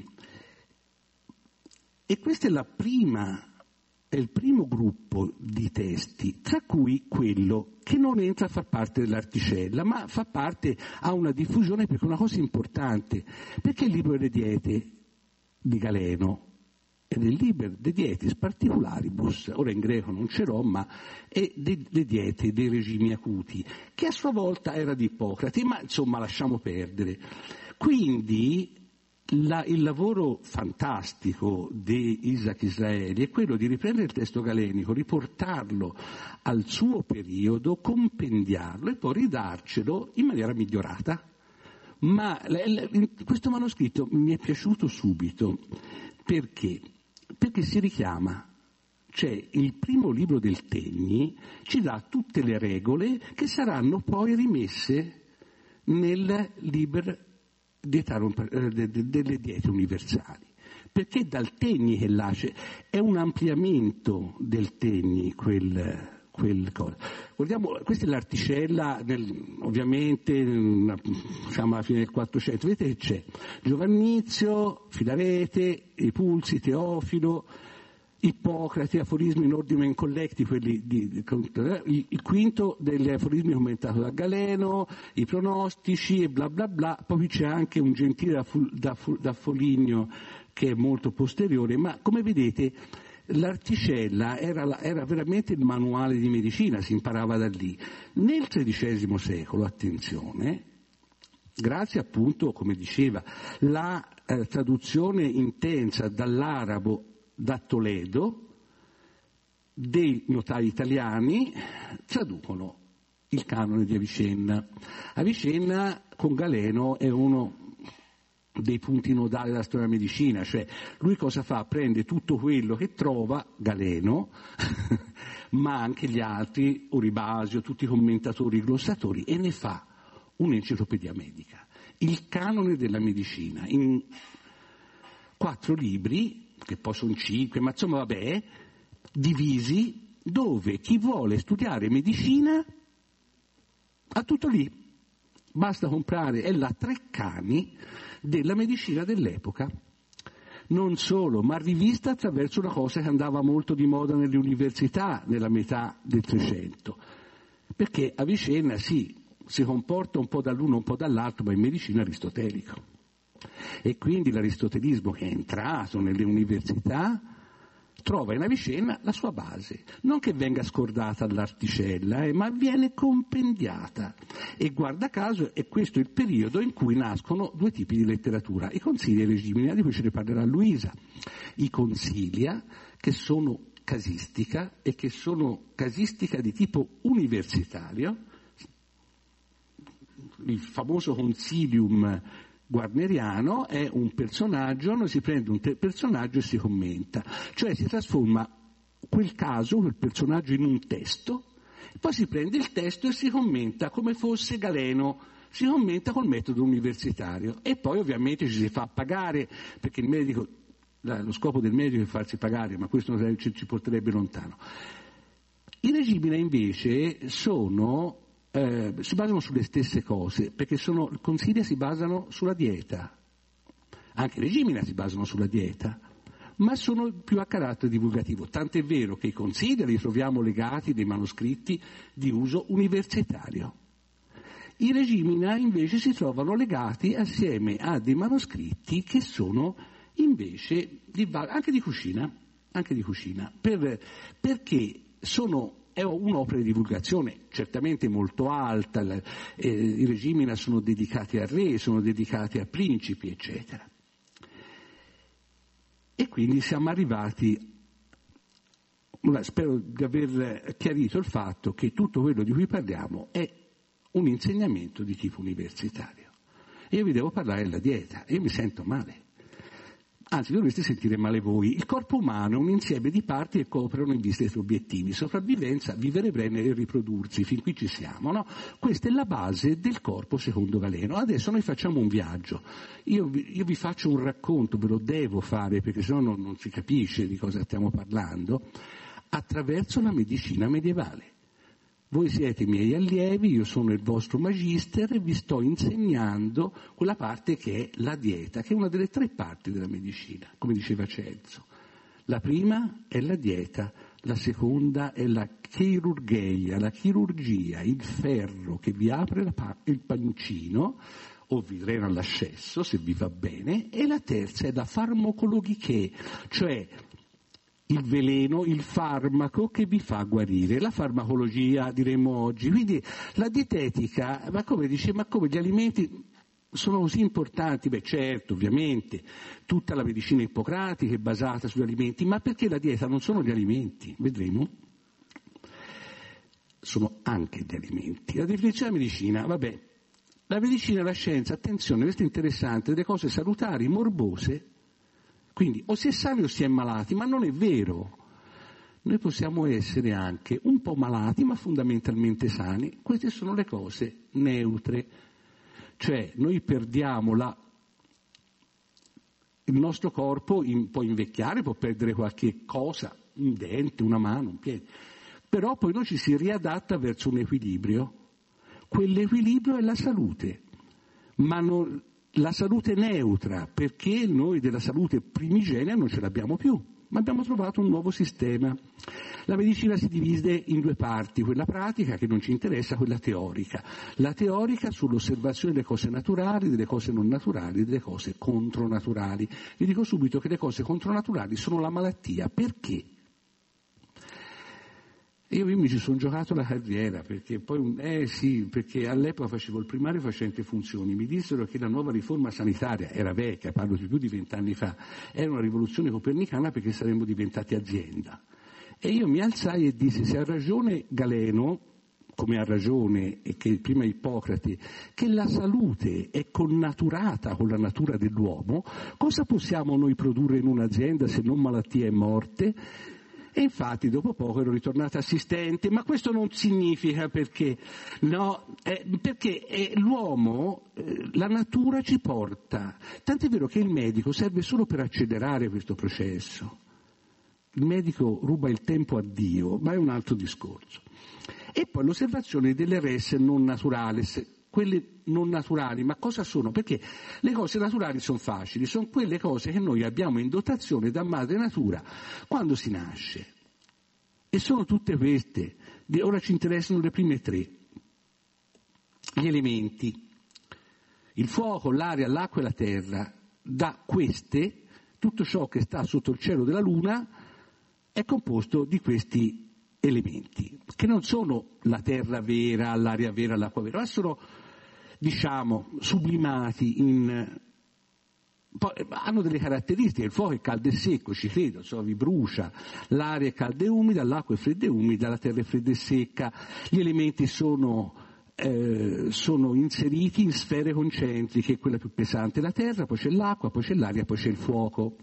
E questa è la prima, è il primo gruppo di testi, tra cui quello che non entra a far parte dell'articella, ma fa parte, ha una diffusione perché è una cosa importante, perché il libro delle diete di Galeno è del Liber de Dietis Particularibus, ora in greco non ce l'ho, ma è delle diete dei regimi acuti, che a sua volta era di Ippocrate, ma insomma lasciamo perdere. Quindi La, il lavoro fantastico di Isaac Israeli è quello di riprendere il testo galenico, riportarlo al suo periodo, compendiarlo e poi ridarcelo in maniera migliorata. Ma l- l- questo manoscritto mi è piaciuto subito perché? Perché si richiama, cioè il primo libro del Tegni ci dà tutte le regole che saranno poi rimesse nel Liber delle diete universali, perché dal Tegni che nasce è un ampliamento del Tegni quel, quel cosa. Guardiamo, questa è l'Articella nel, ovviamente siamo alla fine del Quattrocento, vedete che c'è Giovannizio, Filarete, i Pulsi, Teofilo, Ippocrate, aforismi in ordine in collecti, quelli di, di, il, il quinto degli aforismi commentato da Galeno, i pronostici e bla bla bla, poi c'è anche un gentile da, da, da Foligno che è molto posteriore, ma come vedete l'Articella era, era veramente il manuale di medicina, si imparava da lì. Nel tredicesimo secolo, attenzione, grazie appunto, come diceva, la eh, traduzione intensa dall'arabo da Toledo, dei notai italiani traducono il canone di Avicenna. Avicenna con Galeno è uno dei punti nodali della storia della medicina, cioè lui cosa fa? Prende tutto quello che trova Galeno, ma anche gli altri, Oribasio, tutti i commentatori, i glossatori, e ne fa un'enciclopedia medica, il canone della medicina, in quattro libri, che poi sono cinque, ma insomma vabbè, divisi, dove chi vuole studiare medicina ha tutto lì. Basta comprare, è la Treccani della medicina dell'epoca. Non solo, ma rivista attraverso una cosa che andava molto di moda nelle università nella metà del Trecento. Perché Avicenna sì, si comporta un po' dall'uno, un po' dall'altro, ma in medicina aristotelico. E quindi l'aristotelismo che è entrato nelle università trova in Avicenna la sua base, non che venga scordata all'Articella, eh, ma viene compendiata. E guarda caso è questo il periodo in cui nascono due tipi di letteratura, i consigli e i regimini, di cui ce ne parlerà Luisa. I consiglia, che sono casistica e che sono casistica di tipo universitario, il famoso consilium guarneriano è un personaggio, noi si prende un te- personaggio e si commenta, cioè si trasforma quel caso, quel personaggio in un testo, poi si prende il testo e si commenta come fosse Galeno, si commenta col metodo universitario e poi ovviamente ci si fa pagare, perché il medico, lo scopo del medico è farsi pagare, ma questo ci, ci porterebbe lontano. I regimina invece sono Eh, si basano sulle stesse cose, perché sono, i consigli si basano sulla dieta, anche i regimina si basano sulla dieta, ma sono più a carattere divulgativo, tant'è vero che i consigli li troviamo legati dei manoscritti di uso universitario. I regimina invece si trovano legati assieme a dei manoscritti che sono invece di, anche di cucina, anche di cucina, per, perché sono è un'opera di divulgazione certamente molto alta, eh, i regimina sono dedicati al re, sono dedicati a principi, eccetera. E quindi siamo arrivati, spero di aver chiarito il fatto che tutto quello di cui parliamo è un insegnamento di tipo universitario. E io vi devo parlare della dieta, e io mi sento male. Anzi, dovreste sentire male voi. Il corpo umano è un insieme di parti che cooperano in vista dei suoi obiettivi: sopravvivenza, vivere bene e riprodursi. Fin qui ci siamo, no? Questa è la base del corpo secondo Galeno. Adesso noi facciamo un viaggio. Io, io vi faccio un racconto, ve lo devo fare perché sennò non, non si capisce di cosa stiamo parlando, attraverso la medicina medievale. Voi siete i miei allievi, io sono il vostro magister e vi sto insegnando quella parte che è la dieta, che è una delle tre parti della medicina, come diceva Celso. La prima è la dieta, la seconda è la chirurgia, la chirurgia, il ferro che vi apre la pa- il pancino o vi drena l'ascesso, se vi va bene, e la terza è la farmacologiche, cioè il veleno, il farmaco che vi fa guarire, la farmacologia diremmo oggi. Quindi la dietetica, ma come dice, ma come gli alimenti sono così importanti? Beh certo, ovviamente, tutta la medicina ippocratica è basata sugli alimenti, ma perché la dieta non sono gli alimenti? Vedremo. Sono anche gli alimenti. La definizione della medicina, vabbè, la medicina e la scienza, attenzione, questo è interessante, delle cose salutari, morbose. Quindi o si è sani o si è malati, ma non è vero. Noi possiamo essere anche un po' malati, ma fondamentalmente sani. Queste sono le cose neutre. Cioè noi perdiamo la... il nostro corpo in... può invecchiare, può perdere qualche cosa, un dente, una mano, un piede. Però poi noi ci si riadatta verso un equilibrio. Quell'equilibrio è la salute. Ma non... la salute neutra, perché noi della salute primigenia non ce l'abbiamo più, ma abbiamo trovato un nuovo sistema. La medicina si divide in due parti, quella pratica che non ci interessa, quella teorica. La teorica sull'osservazione delle cose naturali, delle cose non naturali, delle cose contronaturali. Vi dico subito che le cose contronaturali sono la malattia. Perché? Io, io mi ci sono giocato la carriera, perché poi, eh sì, perché all'epoca facevo il primario facente funzioni, mi dissero che la nuova riforma sanitaria era vecchia, parlo di più di vent'anni fa, era una rivoluzione copernicana perché saremmo diventati azienda. E io mi alzai e dissi, se ha ragione Galeno, come ha ragione e che prima Ippocrate, che la salute è connaturata con la natura dell'uomo, cosa possiamo noi produrre in un'azienda se non malattie e morte? E infatti dopo poco ero ritornata assistente, ma questo non significa perché, no, eh, perché eh, l'uomo, eh, la natura ci porta, tant'è vero che il medico serve solo per accelerare questo processo. Il medico ruba il tempo a Dio, ma è un altro discorso. E poi l'osservazione delle res non naturales, quelle non naturali, ma cosa sono? Perché le cose naturali sono facili, sono quelle cose che noi abbiamo in dotazione da madre natura quando si nasce. E sono tutte queste. Ora ci interessano le prime tre. Gli elementi. Il fuoco, l'aria, l'acqua e la terra. Da queste, tutto ciò che sta sotto il cielo della luna è composto di questi elementi, che non sono la terra vera, l'aria vera, l'acqua vera, ma sono, diciamo, sublimati in... Poi, hanno delle caratteristiche, il fuoco è caldo e secco, ci credo, insomma, vi brucia, l'aria è calda e umida, l'acqua è fredda e umida, la terra è fredda e secca, gli elementi sono, eh, sono inseriti in sfere concentriche, quella più pesante è la terra, poi c'è l'acqua, poi c'è l'aria, poi c'è il fuoco.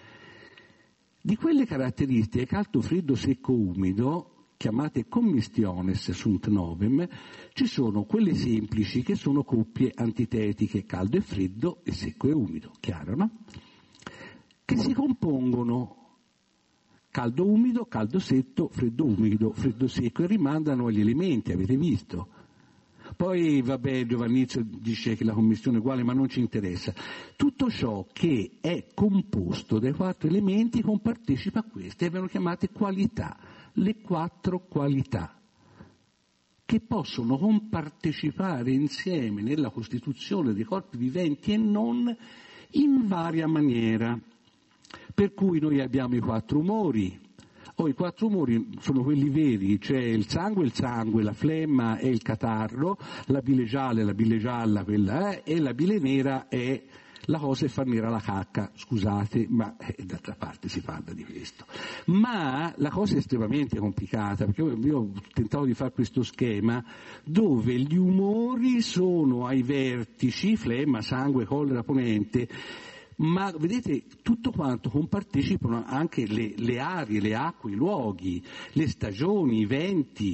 Di quelle caratteristiche, caldo, freddo, secco, umido, chiamate commistiones sunt novem, ci sono quelle semplici che sono coppie antitetiche, caldo e freddo e secco e umido, chiaro, no? Che si compongono caldo umido, caldo secco, freddo umido, freddo secco e rimandano agli elementi, avete visto? Poi, vabbè, Giovannizio dice che la commistione è uguale, ma non ci interessa. Tutto ciò che è composto dai quattro elementi compartecipa a queste, vengono chiamate qualità. Le quattro qualità che possono compartecipare insieme nella costituzione dei corpi viventi e non in varia maniera. Per cui noi abbiamo i quattro umori, o i quattro umori sono quelli veri, cioè il sangue, il sangue, la flemma e il catarro, la bile gialla è la bile gialla, quella è, e la bile nera è la cosa che fa nera la cacca, scusate, ma eh, d'altra parte si parla di questo. Ma la cosa è estremamente complicata, perché io ho tentato di fare questo schema dove gli umori sono ai vertici, flemma, sangue, collera, ponente, ma vedete tutto quanto compartecipano anche le, le arie, le acque, i luoghi, le stagioni, i venti,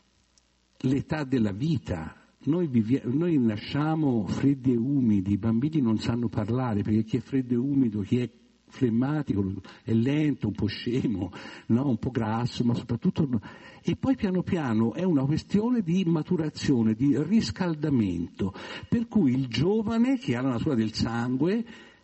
l'età della vita. Noi, vivi- noi nasciamo freddi e umidi, i bambini non sanno parlare perché chi è freddo e umido, chi è flemmatico è lento, un po' scemo, no? Un po' grasso, ma soprattutto no. E poi piano piano è una questione di maturazione, di riscaldamento, per cui il giovane che ha la natura del sangue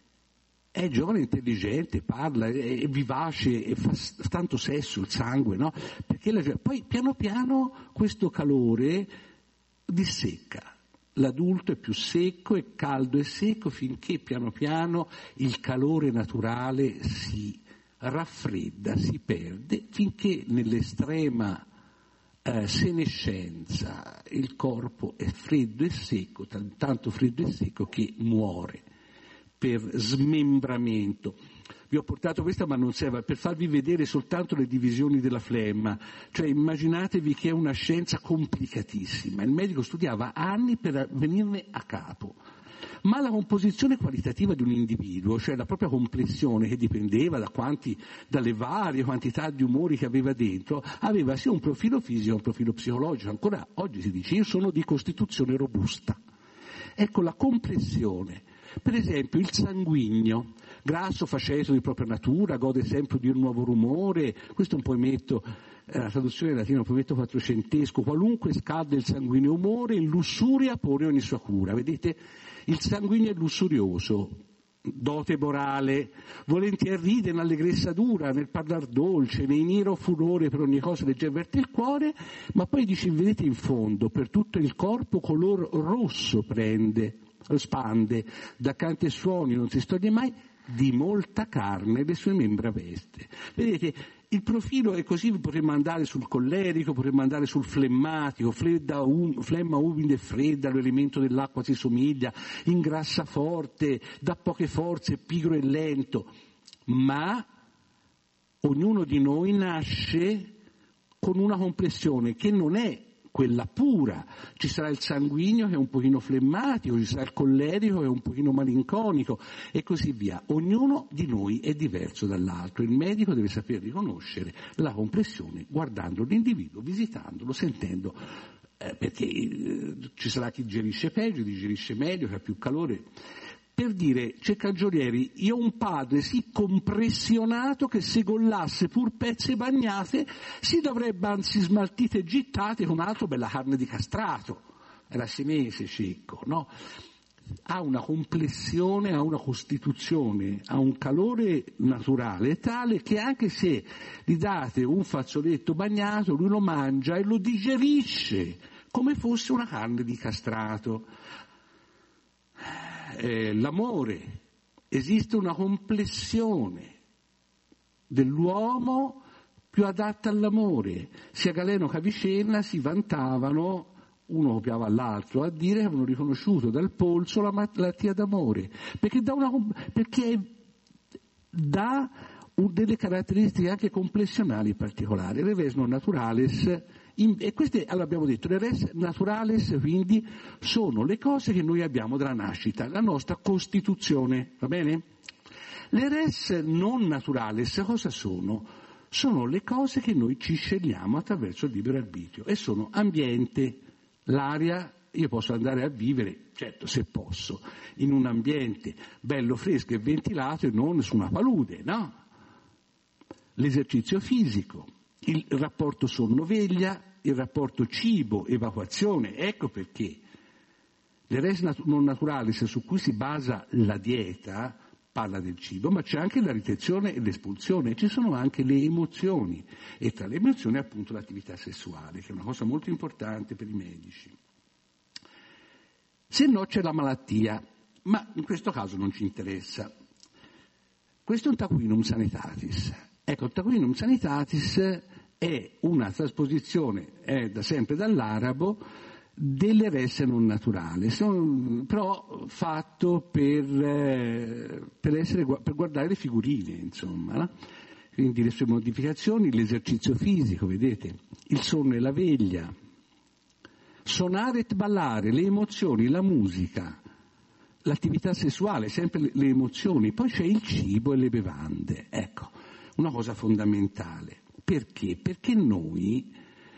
è giovane, intelligente, parla, è, è vivace, e fa tanto sesso il sangue, no? Perché la, poi piano piano questo calore dissecca. L'adulto è più secco, è caldo e secco finché piano piano il calore naturale si raffredda, si perde, finché nell'estrema eh, senescenza il corpo è freddo e secco, t- tanto freddo e secco che muore per smembramento. Vi ho portato questa, ma non serve, per farvi vedere soltanto le divisioni della flemma. Cioè immaginatevi che è una scienza complicatissima. Il medico studiava anni per venirne a capo. Ma la composizione qualitativa di un individuo, cioè la propria complessione che dipendeva da quanti, dalle varie quantità di umori che aveva dentro, aveva sia un profilo fisico che un profilo psicologico. Ancora oggi si dice io sono di costituzione robusta. Ecco la compressione. Per esempio il sanguigno, grasso, faceto di propria natura, gode sempre di un nuovo rumore, questo è un poemetto, eh, la traduzione latina è un poemetto quattrocentesco, qualunque scalda il sanguigno umore, in lussuria pone ogni sua cura. Vedete, il sanguigno è lussurioso, dote morale, volentieri ride in allegrezza dura, nel parlar dolce, nei nero furore per ogni cosa leggera verte il cuore, ma poi dice, vedete in fondo, per tutto il corpo color rosso prende, spande, da canti e suoni non si stoglie mai, di molta carne le sue membra veste. Vedete, il profilo è così, potremmo andare sul collerico, potremmo andare sul flemmatico, fredda, um, flemma umida e fredda, l'elemento dell'acqua si somiglia, ingrassa forte, dà poche forze, pigro e lento, ma ognuno di noi nasce con una complessione che non è quella pura. Ci sarà il sanguigno che è un pochino flemmatico, ci sarà il collerico che è un pochino malinconico e così via. Ognuno di noi è diverso dall'altro. Il medico deve saper riconoscere la complessione guardando l'individuo, visitandolo, sentendo, eh, perché eh, ci sarà chi digerisce peggio, digerisce meglio, che ha più calore. Per dire, c'è Cangiolieri, io ho un padre sì compressionato che se gollasse pur pezze bagnate si dovrebbe anzi smaltite e gittate con altro bella carne di castrato. Era senese Cecco, no? Ha una complessione, ha una costituzione, ha un calore naturale tale che anche se gli date un fazzoletto bagnato lui lo mangia e lo digerisce come fosse una carne di castrato. Eh, l'amore, esiste una complessione dell'uomo più adatta all'amore. Sia Galeno che Avicenna si vantavano, uno copiava all'altro, a dire che avevano riconosciuto dal polso la malattia d'amore, perché dà, una, perché dà un, delle caratteristiche anche complessionali particolari. Le res non naturales, in, e queste, allora abbiamo detto, le res naturales quindi sono le cose che noi abbiamo dalla nascita, la nostra costituzione, va bene? Le res non naturales cosa sono? Sono le cose che noi ci scegliamo attraverso il libero arbitrio e sono ambiente, l'aria. Io posso andare a vivere, certo se posso, in un ambiente bello fresco e ventilato e non su una palude, no? L'esercizio fisico, il rapporto sonno-veglia, il rapporto cibo-evacuazione, ecco perché le res nat- non naturali su cui si basa la dieta parla del cibo, ma c'è anche la ritenzione e l'espulsione, ci sono anche le emozioni e tra le emozioni appunto l'attività sessuale, che è una cosa molto importante per i medici. Se no c'è la malattia, ma in questo caso non ci interessa. Questo è un taquinum sanitatis. Ecco, il taquinum sanitatis è una trasposizione, è da sempre dall'arabo, delle res non naturali, sono, però fatto per, eh, per, essere, per guardare le figurine, insomma, no? Quindi le sue modificazioni, l'esercizio fisico, vedete, il sonno e la veglia, sonare e ballare, le emozioni, la musica, l'attività sessuale, sempre le, le emozioni, poi c'è il cibo e le bevande, ecco, una cosa fondamentale. Perché? Perché noi,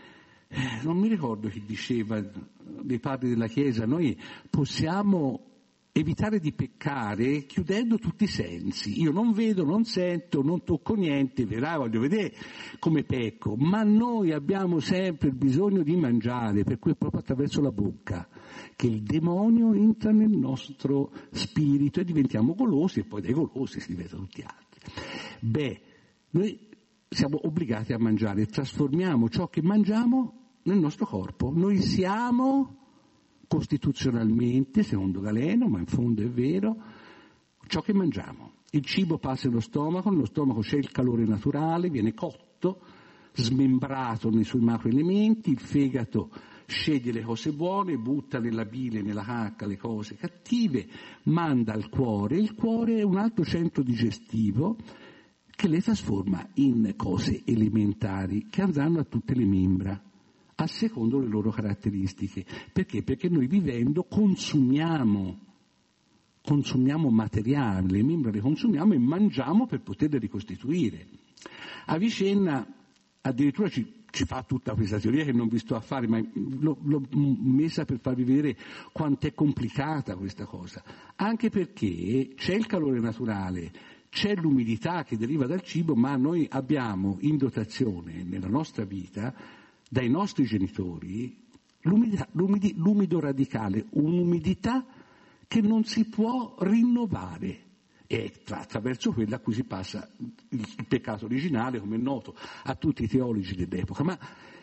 eh, non mi ricordo chi diceva dei padri della Chiesa, noi possiamo evitare di peccare chiudendo tutti i sensi. Io non vedo, non sento, non tocco niente, verrà, voglio vedere come pecco, ma noi abbiamo sempre il bisogno di mangiare, per cui è proprio attraverso la bocca che il demonio entra nel nostro spirito e diventiamo golosi, e poi dai golosi si diventa tutti altri. Beh, noi siamo obbligati a mangiare, trasformiamo ciò che mangiamo nel nostro corpo. Noi siamo costituzionalmente, secondo Galeno, ma in fondo è vero, ciò che mangiamo. Il cibo passa nello stomaco, nello stomaco c'è il calore naturale, viene cotto, smembrato nei suoi macroelementi, il fegato sceglie le cose buone, butta nella bile, nella cacca le cose cattive, manda al cuore. Il cuore è un altro centro digestivo che le trasforma in cose elementari che andranno a tutte le membra, a secondo le loro caratteristiche. Perché? Perché noi vivendo consumiamo, consumiamo materiale, le membra le consumiamo e mangiamo per poterle ricostituire. Avicenna addirittura ci, ci fa tutta questa teoria che non vi sto a fare, ma l'ho, l'ho messa per farvi vedere quanto è complicata questa cosa. Anche perché c'è il calore naturale, c'è l'umidità che deriva dal cibo, ma noi abbiamo in dotazione nella nostra vita dai nostri genitori l'umidità, l'umidi, l'umido radicale, un'umidità che non si può rinnovare, e attraverso quella a cui si passa il, il peccato originale, come è noto a tutti i teologi dell'epoca. Ma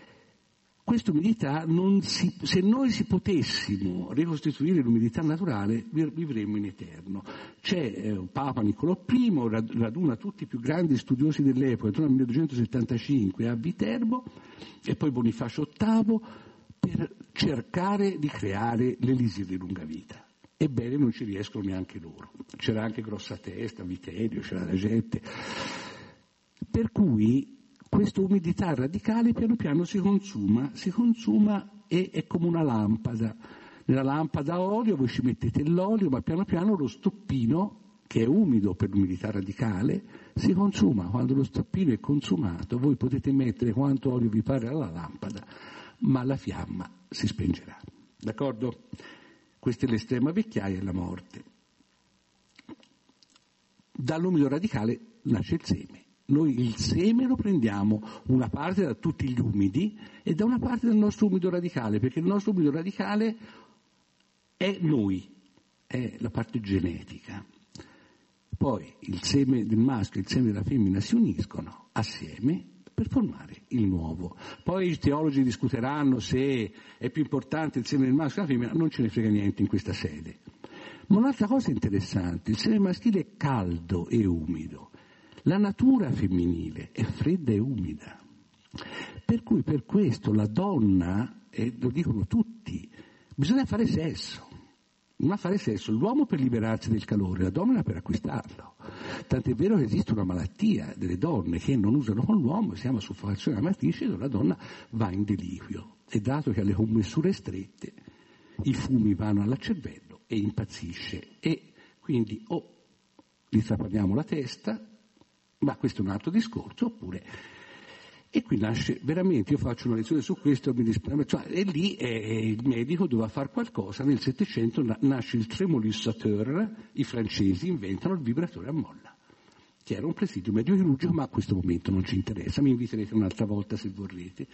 questa umidità, non si, se noi si potessimo ricostituire l'umidità naturale, vivremmo in eterno. C'è eh, Papa Niccolò I, raduna tutti i più grandi studiosi dell'epoca, intorno al milleduecentosettantacinque a Viterbo, e poi Bonifacio ottavo, per cercare di creare l'elisir di lunga vita. Ebbene, non ci riescono neanche loro. C'era anche Grossatesta, Viterio, c'era la gente. Per cui questa umidità radicale piano piano si consuma, si consuma e è come una lampada. Nella lampada a olio voi ci mettete l'olio, ma piano piano lo stoppino, che è umido per l'umidità radicale, si consuma. Quando lo stoppino è consumato, voi potete mettere quanto olio vi pare alla lampada, ma la fiamma si spengerà. D'accordo? Questa è l'estrema vecchiaia e la morte. Dall'umido radicale nasce il seme. Noi il seme lo prendiamo una parte da tutti gli umidi e da una parte dal nostro umido radicale, perché il nostro umido radicale è noi, è la parte genetica. Poi il seme del maschio e il seme della femmina si uniscono assieme per formare il nuovo. Poi i teologi discuteranno se è più importante il seme del maschio o della femmina, non ce ne frega niente in questa sede. Ma un'altra cosa interessante, il seme maschile è caldo e umido. La natura femminile è fredda e umida, per cui per questo la donna, e lo dicono tutti, bisogna fare sesso, ma fare sesso, l'uomo per liberarsi del calore, la donna per acquistarlo. Tant'è vero che esiste una malattia delle donne che non usano con l'uomo, si chiama suffocazione alla matrice, dove la donna va in deliquio. E dato che ha le commessure strette, i fumi vanno al cervello e impazzisce. E quindi o gli trapaniamo la testa, ma questo è un altro discorso, oppure... E qui nasce veramente, io faccio una lezione su questo, mi dispiace, cioè, e lì eh, il medico doveva fare qualcosa, nel Settecento na- nasce il trémolissateur, i francesi inventano il vibratore a molla, che era un presidio medio-chirurgico, ma a questo momento non ci interessa, mi inviterete un'altra volta se vorrete.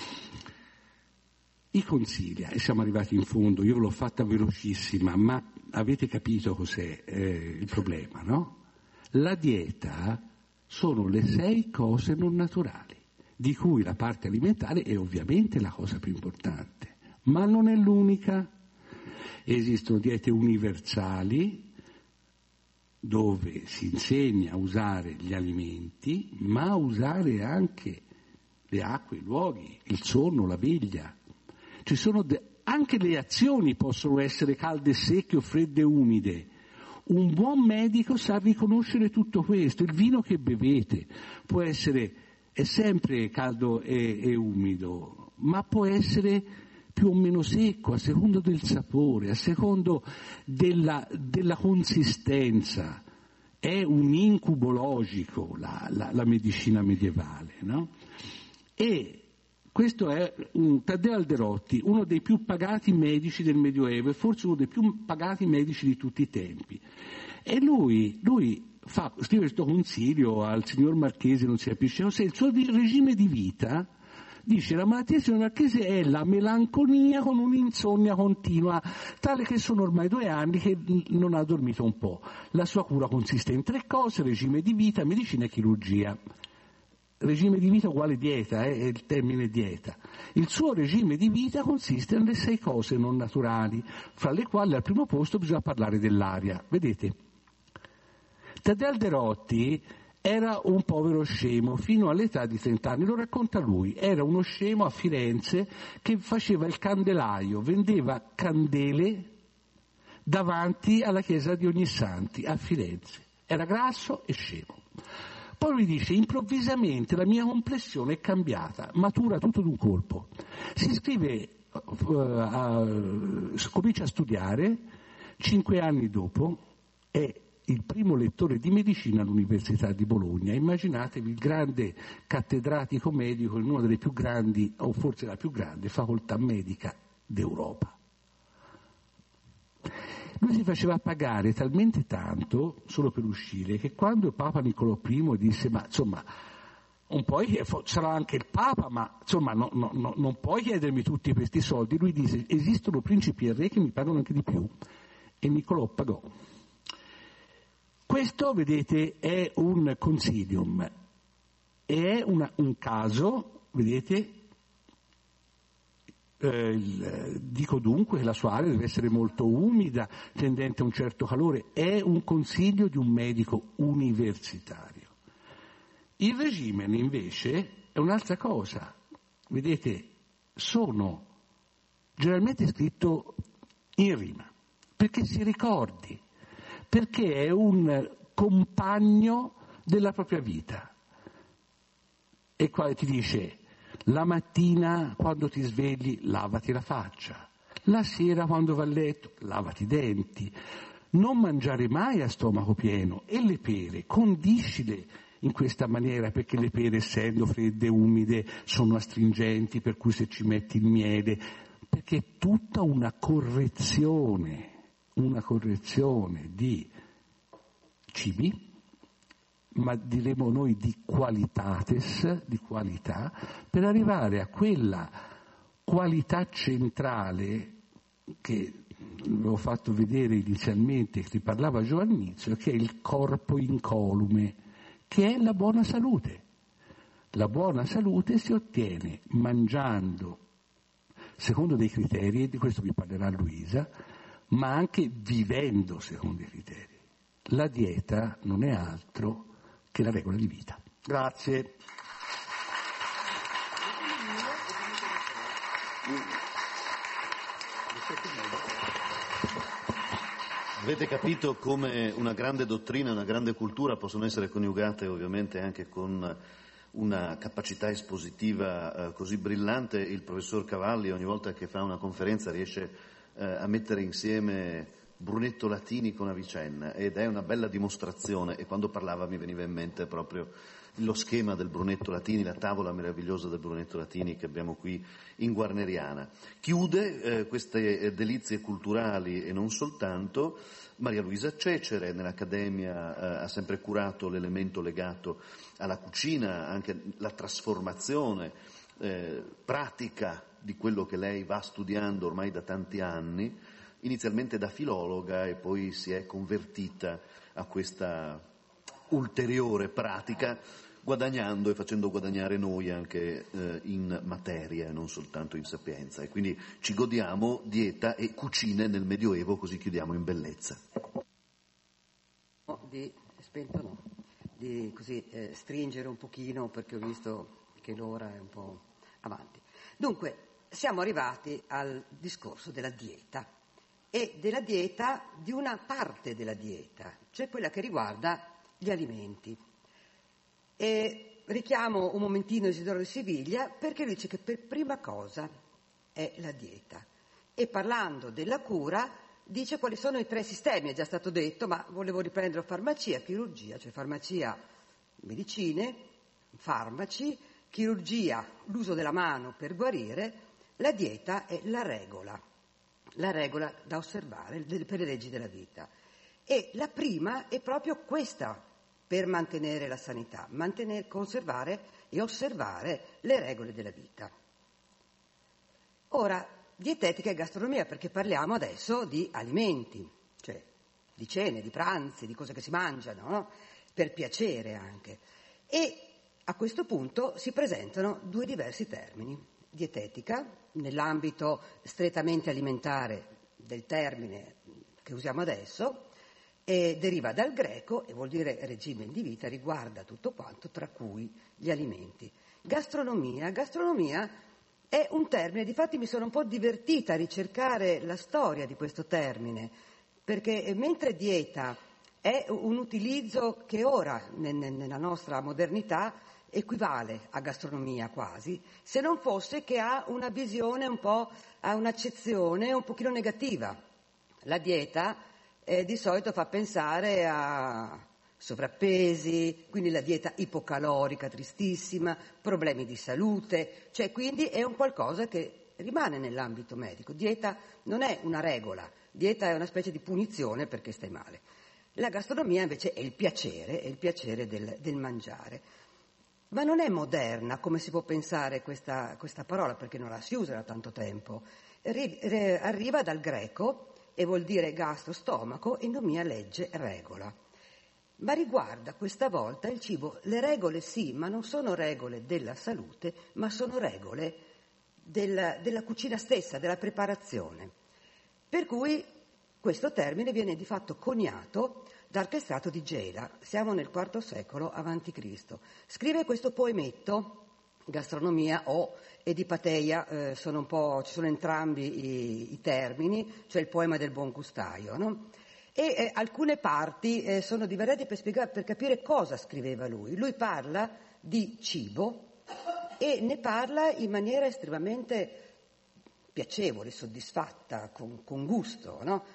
I consiglia, e siamo arrivati in fondo, io l'ho fatta velocissima, ma avete capito cos'è eh, il problema, no? La dieta sono le sei cose non naturali, di cui la parte alimentare è ovviamente la cosa più importante, ma non è l'unica. Esistono diete universali dove si insegna a usare gli alimenti, ma a usare anche le acque, i luoghi, il sonno, la veglia. Ci sono de- anche le azioni possono essere calde, secche o fredde e umide. Un buon medico sa riconoscere tutto questo. Il vino che bevete può essere, è sempre caldo e, e umido, ma può essere più o meno secco, a secondo del sapore, a secondo della, della consistenza. È un incubo logico la, la, la medicina medievale, no? E questo è um, Taddeo Alderotti, uno dei più pagati medici del Medioevo e forse uno dei più pagati medici di tutti i tempi. E lui, lui fa, scrive questo consiglio al signor Marchese, non si capisce, se il suo regime di vita, dice, la malattia del signor Marchese è la melanconia con un'insonnia continua, tale che sono ormai due anni che non ha dormito un po'. La sua cura consiste in tre cose: regime di vita, medicina e chirurgia. Regime di vita uguale dieta, eh, è il termine dieta. Il suo regime di vita consiste nelle sei cose non naturali, fra le quali al primo posto bisogna parlare dell'aria. Vedete? Taddeo Alderotti era un povero scemo fino all'età di trenta anni, lo racconta lui, era uno scemo a Firenze che faceva il candelaio, vendeva candele davanti alla chiesa di Ognissanti a Firenze, era grasso e scemo. Poi lui dice, improvvisamente la mia complessione è cambiata, matura tutto d'un colpo, si iscrive, uh, a, comincia a studiare, cinque anni dopo è il primo lettore di medicina all'Università di Bologna. Immaginatevi il grande cattedratico medico in una delle più grandi, o forse la più grande, facoltà medica d'Europa. Lui si faceva pagare talmente tanto solo per uscire che quando Papa Niccolò I disse, ma insomma, un po' sarà anche il Papa, ma insomma no, no, no, non puoi chiedermi tutti questi soldi, lui disse, esistono principi e re che mi pagano anche di più, e Niccolò pagò. Questo, vedete, è un consilium, è una, un caso, vedete, eh, il, dico dunque che la sua area deve essere molto umida, tendente a un certo calore, è un consiglio di un medico universitario. Il regimen, invece, è un'altra cosa, vedete, sono generalmente scritto in rima, perché si ricordi, perché è un compagno della propria vita. E qua ti dice, la mattina quando ti svegli lavati la faccia, la sera quando vai a letto lavati i denti, non mangiare mai a stomaco pieno, e le pere condiscile in questa maniera, perché le pere, essendo fredde e umide, sono astringenti, per cui se ci metti il miele, perché è tutta una correzione una correzione di cibi, ma diremo noi di qualitates, di qualità, per arrivare a quella qualità centrale che avevo fatto vedere inizialmente, che ti parlava Giovannizio, che è il corpo incolume, che è la buona salute. La buona salute si ottiene mangiando secondo dei criteri, e di questo vi parlerà Luisa, ma anche vivendo secondo i criteri. La dieta non è altro che la regola di vita. Grazie. Avete capito come una grande dottrina e una grande cultura possono essere coniugate ovviamente anche con una capacità espositiva eh, così brillante. Il professor Cavalli ogni volta che fa una conferenza riesce eh, a mettere insieme Brunetto Latini con Avicenna, ed è una bella dimostrazione, e quando parlava mi veniva in mente proprio lo schema del Brunetto Latini, la tavola meravigliosa del Brunetto Latini che abbiamo qui in Guarneriana. Chiude eh, queste eh, delizie culturali e non soltanto Maria Luisa Cecere. Nell'Accademia eh, ha sempre curato l'elemento legato alla cucina, anche la trasformazione eh, pratica di quello che lei va studiando ormai da tanti anni, inizialmente da filologa, e poi si è convertita a questa ulteriore pratica, guadagnando e facendo guadagnare noi anche eh, in materia e non soltanto in sapienza. E quindi ci godiamo dieta e cucine nel Medioevo, così chiudiamo in bellezza. Di spento no, di così eh, stringere un pochino, perché ho visto che l'ora è un po' avanti. Dunque, siamo arrivati al discorso della dieta, e della dieta, di una parte della dieta, cioè quella che riguarda gli alimenti. E richiamo un momentino Isidoro di Siviglia, perché dice che per prima cosa è la dieta. E parlando della cura dice quali sono i tre sistemi, è già stato detto, ma volevo riprendere farmacia, chirurgia, cioè farmacia, medicine, farmaci, chirurgia, l'uso della mano per guarire, la dieta è la regola, la regola da osservare per le leggi della vita. E la prima è proprio questa per mantenere la sanità, mantenere, conservare e osservare le regole della vita. Ora, dietetica e gastronomia, perché parliamo adesso di alimenti, cioè di cene, di pranzi, di cose che si mangiano, no? Per piacere anche. E a questo punto si presentano due diversi termini. Dietetica, nell'ambito strettamente alimentare del termine che usiamo adesso, e deriva dal greco e vuol dire regime di vita, riguarda tutto quanto, tra cui gli alimenti. Gastronomia, gastronomia è un termine, difatti mi sono un po' divertita a ricercare la storia di questo termine, perché mentre dieta è un utilizzo che ora, nella nostra modernità, equivale a gastronomia quasi, se non fosse che ha una visione un po', ha un'accezione un pochino negativa. La dieta eh, di solito fa pensare a sovrappesi, quindi la dieta ipocalorica tristissima, problemi di salute, cioè quindi è un qualcosa che rimane nell'ambito medico. Dieta non è una regola, dieta è una specie di punizione perché stai male. La gastronomia invece è il piacere, è il piacere del, del mangiare. Ma non è moderna, come si può pensare questa, questa parola, perché non la si usa da tanto tempo. Ri, re, arriva dal greco e vuol dire gastro, stomaco, e nomia, legge, regola. Ma riguarda questa volta il cibo. Le regole sì, ma non sono regole della salute, ma sono regole della, della cucina stessa, della preparazione. Per cui questo termine viene di fatto coniato dal Archestrato di Gela, siamo nel quarto secolo avanti Cristo. Scrive questo poemetto, gastronomia o edipateia, eh, sono un po', ci sono entrambi i, i termini, cioè il poema del buon gustaio, no? E eh, alcune parti eh, sono diverse per spiegare, per capire cosa scriveva lui. Lui parla di cibo e ne parla in maniera estremamente piacevole, soddisfatta, con, con gusto, no?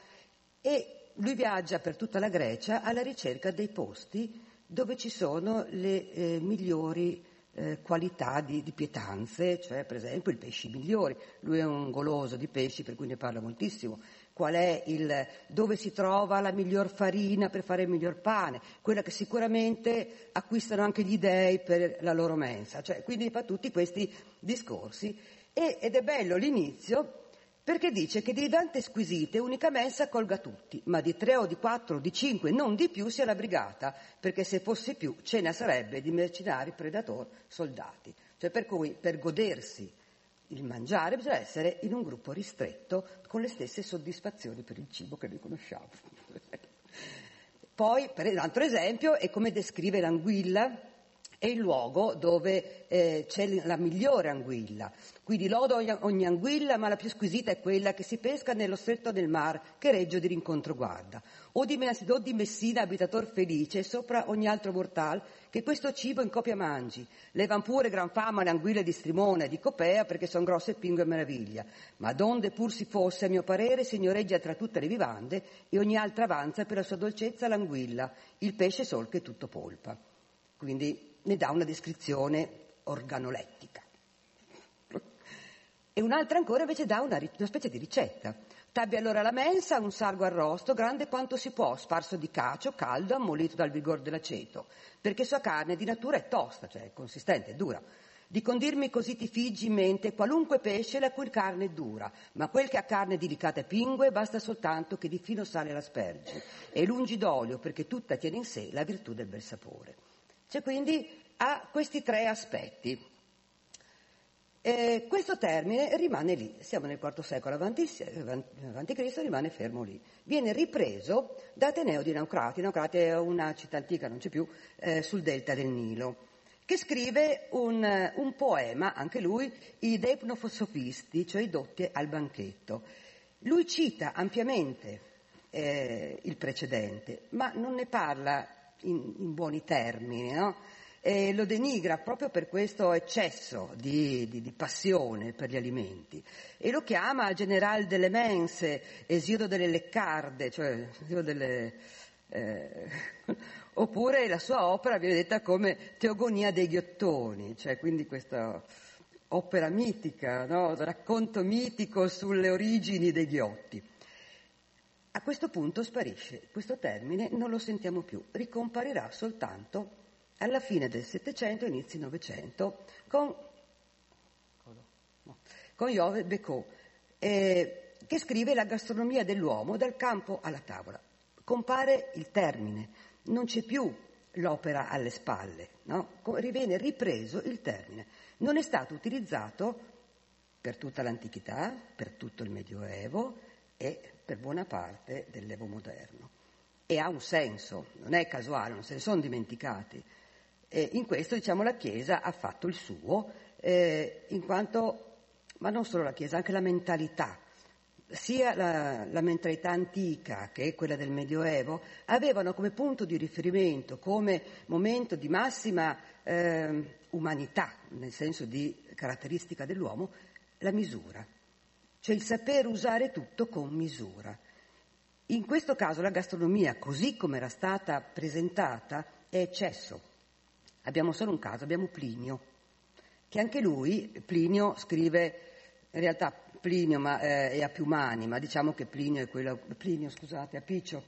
E lui viaggia per tutta la Grecia alla ricerca dei posti dove ci sono le eh, migliori eh, qualità di, di pietanze, cioè per esempio i pesci migliori. Lui è un goloso di pesci, per cui ne parla moltissimo. Qual è il, dove si trova la miglior farina per fare il miglior pane, quella che sicuramente acquistano anche gli dei per la loro mensa. Cioè, quindi fa tutti questi discorsi. E, ed è bello l'inizio, perché dice che di tante squisite unica mensa accolga tutti, ma di tre o di quattro o di cinque, non di più, sia la brigata, perché se fosse più cena sarebbe di mercenari, predator, soldati. Cioè per cui per godersi il mangiare bisogna essere in un gruppo ristretto con le stesse soddisfazioni per il cibo che noi conosciamo. Poi, per un altro esempio, è come descrive l'anguilla. È il luogo dove eh, c'è la migliore anguilla. Quindi lodo ogni, ogni anguilla, ma la più squisita è quella che si pesca nello stretto del mar che Reggio di rincontro guarda. O di, o di Messina, abitator felice, sopra ogni altro mortal, che questo cibo in copia mangi. Levan pure gran fama le anguille di Strimone e di Copea, perché son grosse pingue e meraviglia. Ma donde pur si fosse, a mio parere, signoreggia tra tutte le vivande, e ogni altra avanza per la sua dolcezza l'anguilla, il pesce sol che è tutto polpa. Quindi ne dà una descrizione organolettica. E un'altra ancora invece dà una, una specie di ricetta. T'abbi allora la mensa, un sargo arrosto, grande quanto si può, sparso di cacio, caldo, ammolito dal vigor dell'aceto, perché sua carne di natura è tosta, cioè è consistente, è dura. Di condirmi così ti figgi in mente qualunque pesce la cui carne è dura, ma quel che ha carne delicata e pingue basta soltanto che di fino sale l'aspergi, e lungi d'olio, perché tutta tiene in sé la virtù del bel sapore. Cioè quindi ha questi tre aspetti. Eh, questo termine rimane lì, siamo nel quarto secolo avanti, avanti Cristo, rimane fermo lì. Viene ripreso da Ateneo di Naucrate. Naucrate è una città antica, non c'è più, eh, sul delta del Nilo, che scrive un, un poema, anche lui, i Deipnosofisti, cioè i dotti al banchetto. Lui cita ampiamente eh, il precedente, ma non ne parla In, in buoni termini, no? e lo denigra proprio per questo eccesso di, di, di passione per gli alimenti e lo chiama general delle mense, Esiodo delle leccarde, cioè Esiodo delle... Eh, oppure la sua opera viene detta come Teogonia dei ghiottoni, cioè quindi questa opera mitica, no? Racconto mitico sulle origini dei ghiotti. A questo punto sparisce questo termine, non lo sentiamo più, ricomparirà soltanto alla fine del Settecento, inizi Novecento, con, con Jove Becot, eh, che scrive La gastronomia dell'uomo dal campo alla tavola. Compare il termine, non c'è più l'opera alle spalle, no? Viene ripreso il termine. Non è stato utilizzato per tutta l'antichità, per tutto il Medioevo e per buona parte dell'Evo moderno. E ha un senso, non è casuale, non se ne sono dimenticati. E in questo, diciamo, la Chiesa ha fatto il suo, eh, in quanto, ma non solo la Chiesa, anche la mentalità, sia la, la mentalità antica che quella del Medioevo, avevano come punto di riferimento, come momento di massima eh, umanità, nel senso di caratteristica dell'uomo, la misura, cioè il saper usare tutto con misura. In questo caso la gastronomia, così come era stata presentata, è eccesso. Abbiamo solo un caso, abbiamo Plinio, che anche lui, Plinio scrive, in realtà Plinio ma, eh, è a più mani, ma diciamo che Plinio è quello, Plinio scusate, Appicio,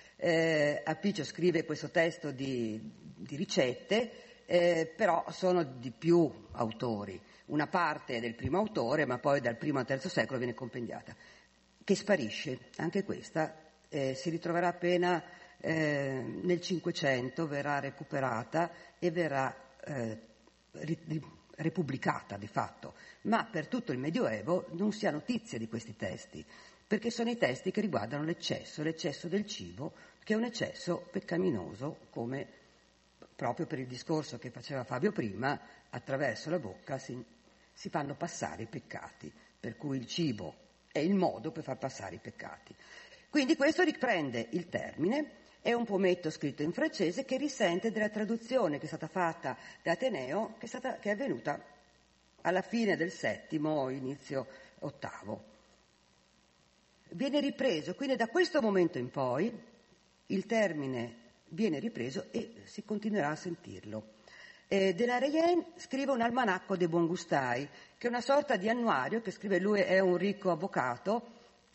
eh, Appicio scrive questo testo di, di ricette, eh, però sono di più autori, una parte è del primo autore, ma poi dal primo al terzo secolo viene compendiata, che sparisce, anche questa eh, si ritroverà appena eh, nel Cinquecento, verrà recuperata e verrà eh, ri, repubblicata di fatto, ma per tutto il Medioevo non si ha notizia di questi testi, perché sono i testi che riguardano l'eccesso, l'eccesso del cibo, che è un eccesso peccaminoso, come proprio per il discorso che faceva Fabio prima, attraverso la bocca si, si fanno passare i peccati, per cui il cibo è il modo per far passare i peccati. Quindi questo riprende il termine, è un poemetto scritto in francese che risente della traduzione che è stata fatta da Ateneo, che è, stata, che è avvenuta alla fine del settimo, inizio ottavo. Viene ripreso, quindi da questo momento in poi il termine viene ripreso e si continuerà a sentirlo. Eh, de la Reyen scrive un almanacco dei buongustai, che è una sorta di annuario che scrive, lui è un ricco avvocato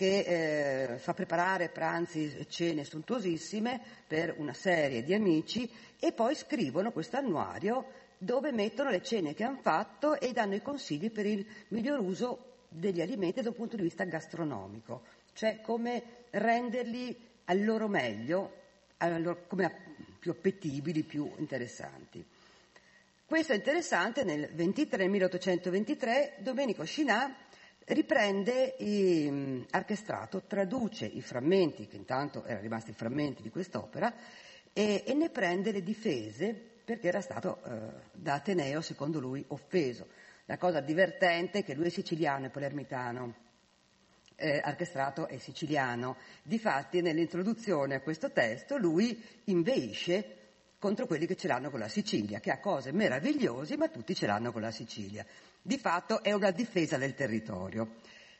che eh, fa preparare pranzi e cene sontuosissime per una serie di amici e poi scrivono questo annuario dove mettono le cene che hanno fatto e danno i consigli per il miglior uso degli alimenti dal punto di vista gastronomico, cioè come renderli al loro meglio, al loro, come più appetibili, più interessanti. Questo è interessante, nel ventitré, milleottocentoventitré Domenico Scinà riprende il archestrato, traduce i frammenti, che intanto erano rimasti i frammenti di quest'opera, e, e ne prende le difese, perché era stato eh, da Ateneo, secondo lui, offeso. La cosa divertente è che lui è siciliano e palermitano, eh, archestrato è siciliano. Difatti, nell'introduzione a questo testo, lui inveisce contro quelli che ce l'hanno con la Sicilia, che ha cose meravigliose, ma tutti ce l'hanno con la Sicilia. Di fatto è una difesa del territorio.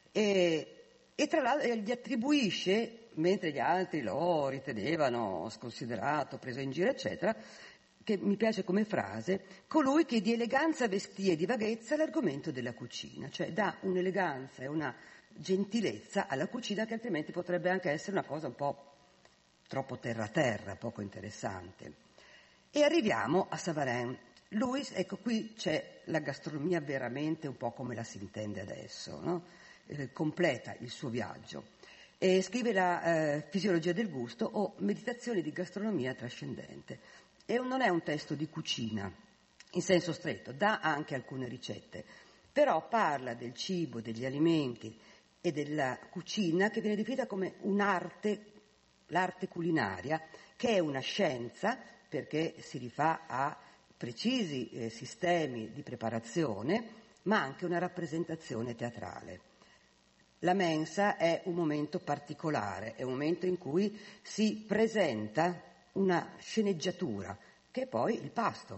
E, e tra l'altro gli attribuisce, mentre gli altri lo ritenevano sconsiderato, preso in giro, eccetera, che mi piace come frase, colui che di eleganza vestì e di vaghezza l'argomento della cucina, cioè dà un'eleganza e una gentilezza alla cucina che altrimenti potrebbe anche essere una cosa un po' troppo terra-terra, poco interessante. E arriviamo a Savarin. Lui, ecco, qui c'è la gastronomia veramente un po' come la si intende adesso, no? Eh, completa il suo viaggio. E scrive la eh, Fisiologia del gusto o Meditazioni di gastronomia trascendente. E non è un testo di cucina, in senso stretto, dà anche alcune ricette, però parla del cibo, degli alimenti e della cucina che viene definita come un'arte, l'arte culinaria, che è una scienza, perché si rifà a precisi eh, sistemi di preparazione, ma anche una rappresentazione teatrale. La mensa è un momento particolare, è un momento in cui si presenta una sceneggiatura, che è poi il pasto,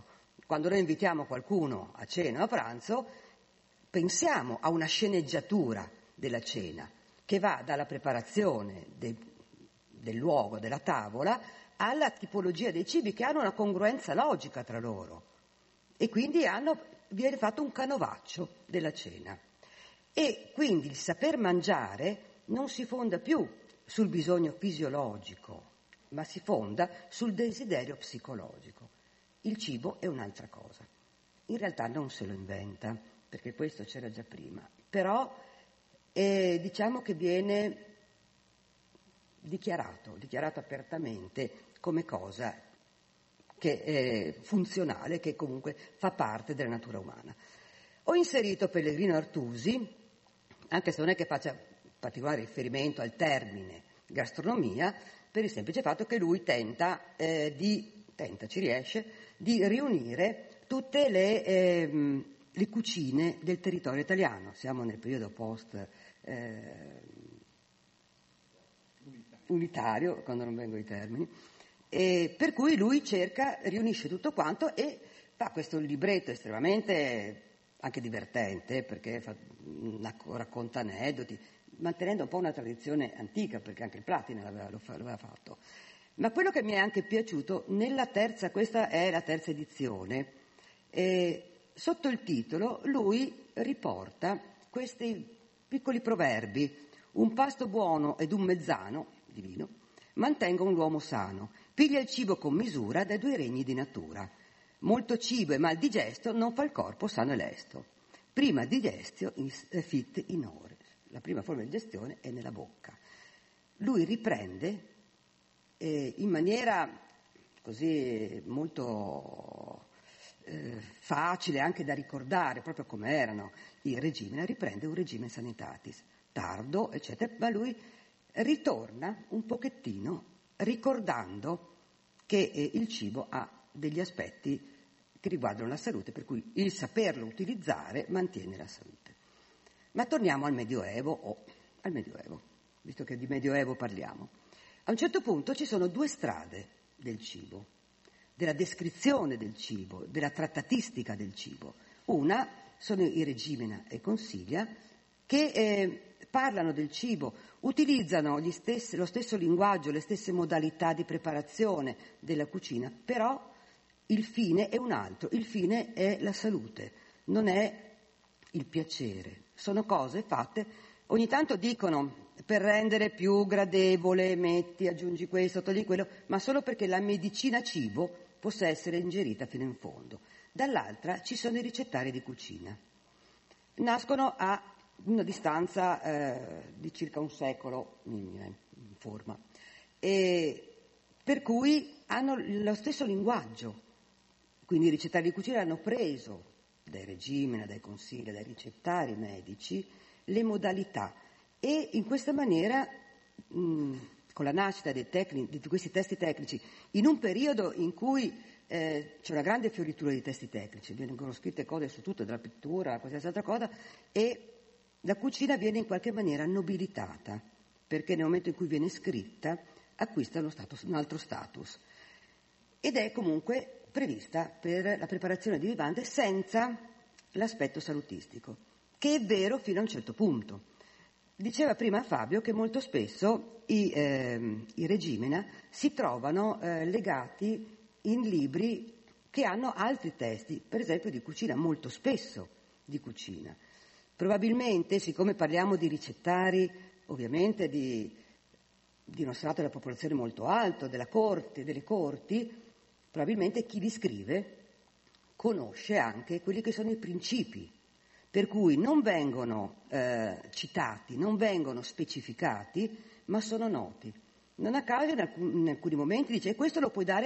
quando noi invitiamo qualcuno a cena o a pranzo, pensiamo a una sceneggiatura della cena che va dalla preparazione de, del luogo, della tavola, alla tipologia dei cibi che hanno una congruenza logica tra loro e quindi hanno, viene fatto un canovaccio della cena. E quindi il saper mangiare non si fonda più sul bisogno fisiologico, ma si fonda sul desiderio psicologico. Il cibo è un'altra cosa. In realtà non se lo inventa, perché questo c'era già prima, però eh, diciamo che viene dichiarato, dichiarato apertamente come cosa che è funzionale, che comunque fa parte della natura umana. Ho inserito Pellegrino Artusi, anche se non è che faccia particolare riferimento al termine gastronomia, per il semplice fatto che lui tenta eh, di, tenta, ci riesce, di riunire tutte le, eh, le cucine del territorio italiano. Siamo nel periodo post eh, unitario, quando non vengono i termini, e per cui lui cerca, riunisce tutto quanto e fa questo libretto estremamente anche divertente, perché fa, racconta aneddoti, mantenendo un po' una tradizione antica, perché anche il Platina l'aveva, lo, l'aveva fatto. Ma quello che mi è anche piaciuto, nella terza, questa è la terza edizione, eh, sotto il titolo lui riporta questi piccoli proverbi: un pasto buono ed un mezzano, divino, mantengono l'uomo sano, piglia il cibo con misura dai due regni di natura. Molto cibo e mal digesto non fa il corpo sano e lesto. Prima digestio fit in ore. La prima forma di digestione è nella bocca. Lui riprende eh, in maniera così molto eh, facile anche da ricordare, proprio come erano i regimi, riprende un regime sanitatis, tardo, eccetera, ma lui ritorna un pochettino ricordando che eh, il cibo ha degli aspetti che riguardano la salute, per cui il saperlo utilizzare mantiene la salute. Ma torniamo al Medioevo, o oh, al Medioevo, visto che di Medioevo parliamo. A un certo punto ci sono due strade del cibo, della descrizione del cibo, della trattatistica del cibo. Una sono i Regimina e Consiglia, che eh, parlano del cibo, utilizzano gli stessi, lo stesso linguaggio, le stesse modalità di preparazione della cucina, però il fine è un altro, il fine è la salute, non è il piacere. Sono cose fatte, ogni tanto dicono per rendere più gradevole, metti, aggiungi questo, togli quello, ma solo perché la medicina cibo possa essere ingerita fino in fondo. Dall'altra ci sono i ricettari di cucina. Nascono a una distanza eh, di circa un secolo in forma, e per cui hanno lo stesso linguaggio. Quindi i ricettari di cucina hanno preso dai Regimina, dai consigli, dai ricettari medici le modalità, e in questa maniera, mh, con la nascita dei tecni, di questi testi tecnici, in un periodo in cui eh, c'è una grande fioritura di testi tecnici, vengono scritte cose su tutto, dalla pittura a qualsiasi altra cosa, e la cucina viene in qualche maniera nobilitata, perché nel momento in cui viene scritta acquista uno status, un altro status, ed è comunque prevista per la preparazione di vivande senza l'aspetto salutistico, che è vero fino a un certo punto. Diceva prima Fabio che molto spesso i, eh, i Regimina si trovano eh, legati in libri che hanno altri testi, per esempio di cucina, molto spesso di cucina. Probabilmente, siccome parliamo di ricettari, ovviamente di, di uno strato della popolazione molto alto, della corte, delle corti, probabilmente chi li scrive conosce anche quelli che sono i principi, per cui non vengono eh, citati, non vengono specificati, ma sono noti. Non a caso in alcuni, in alcuni momenti dice: questo lo puoi dare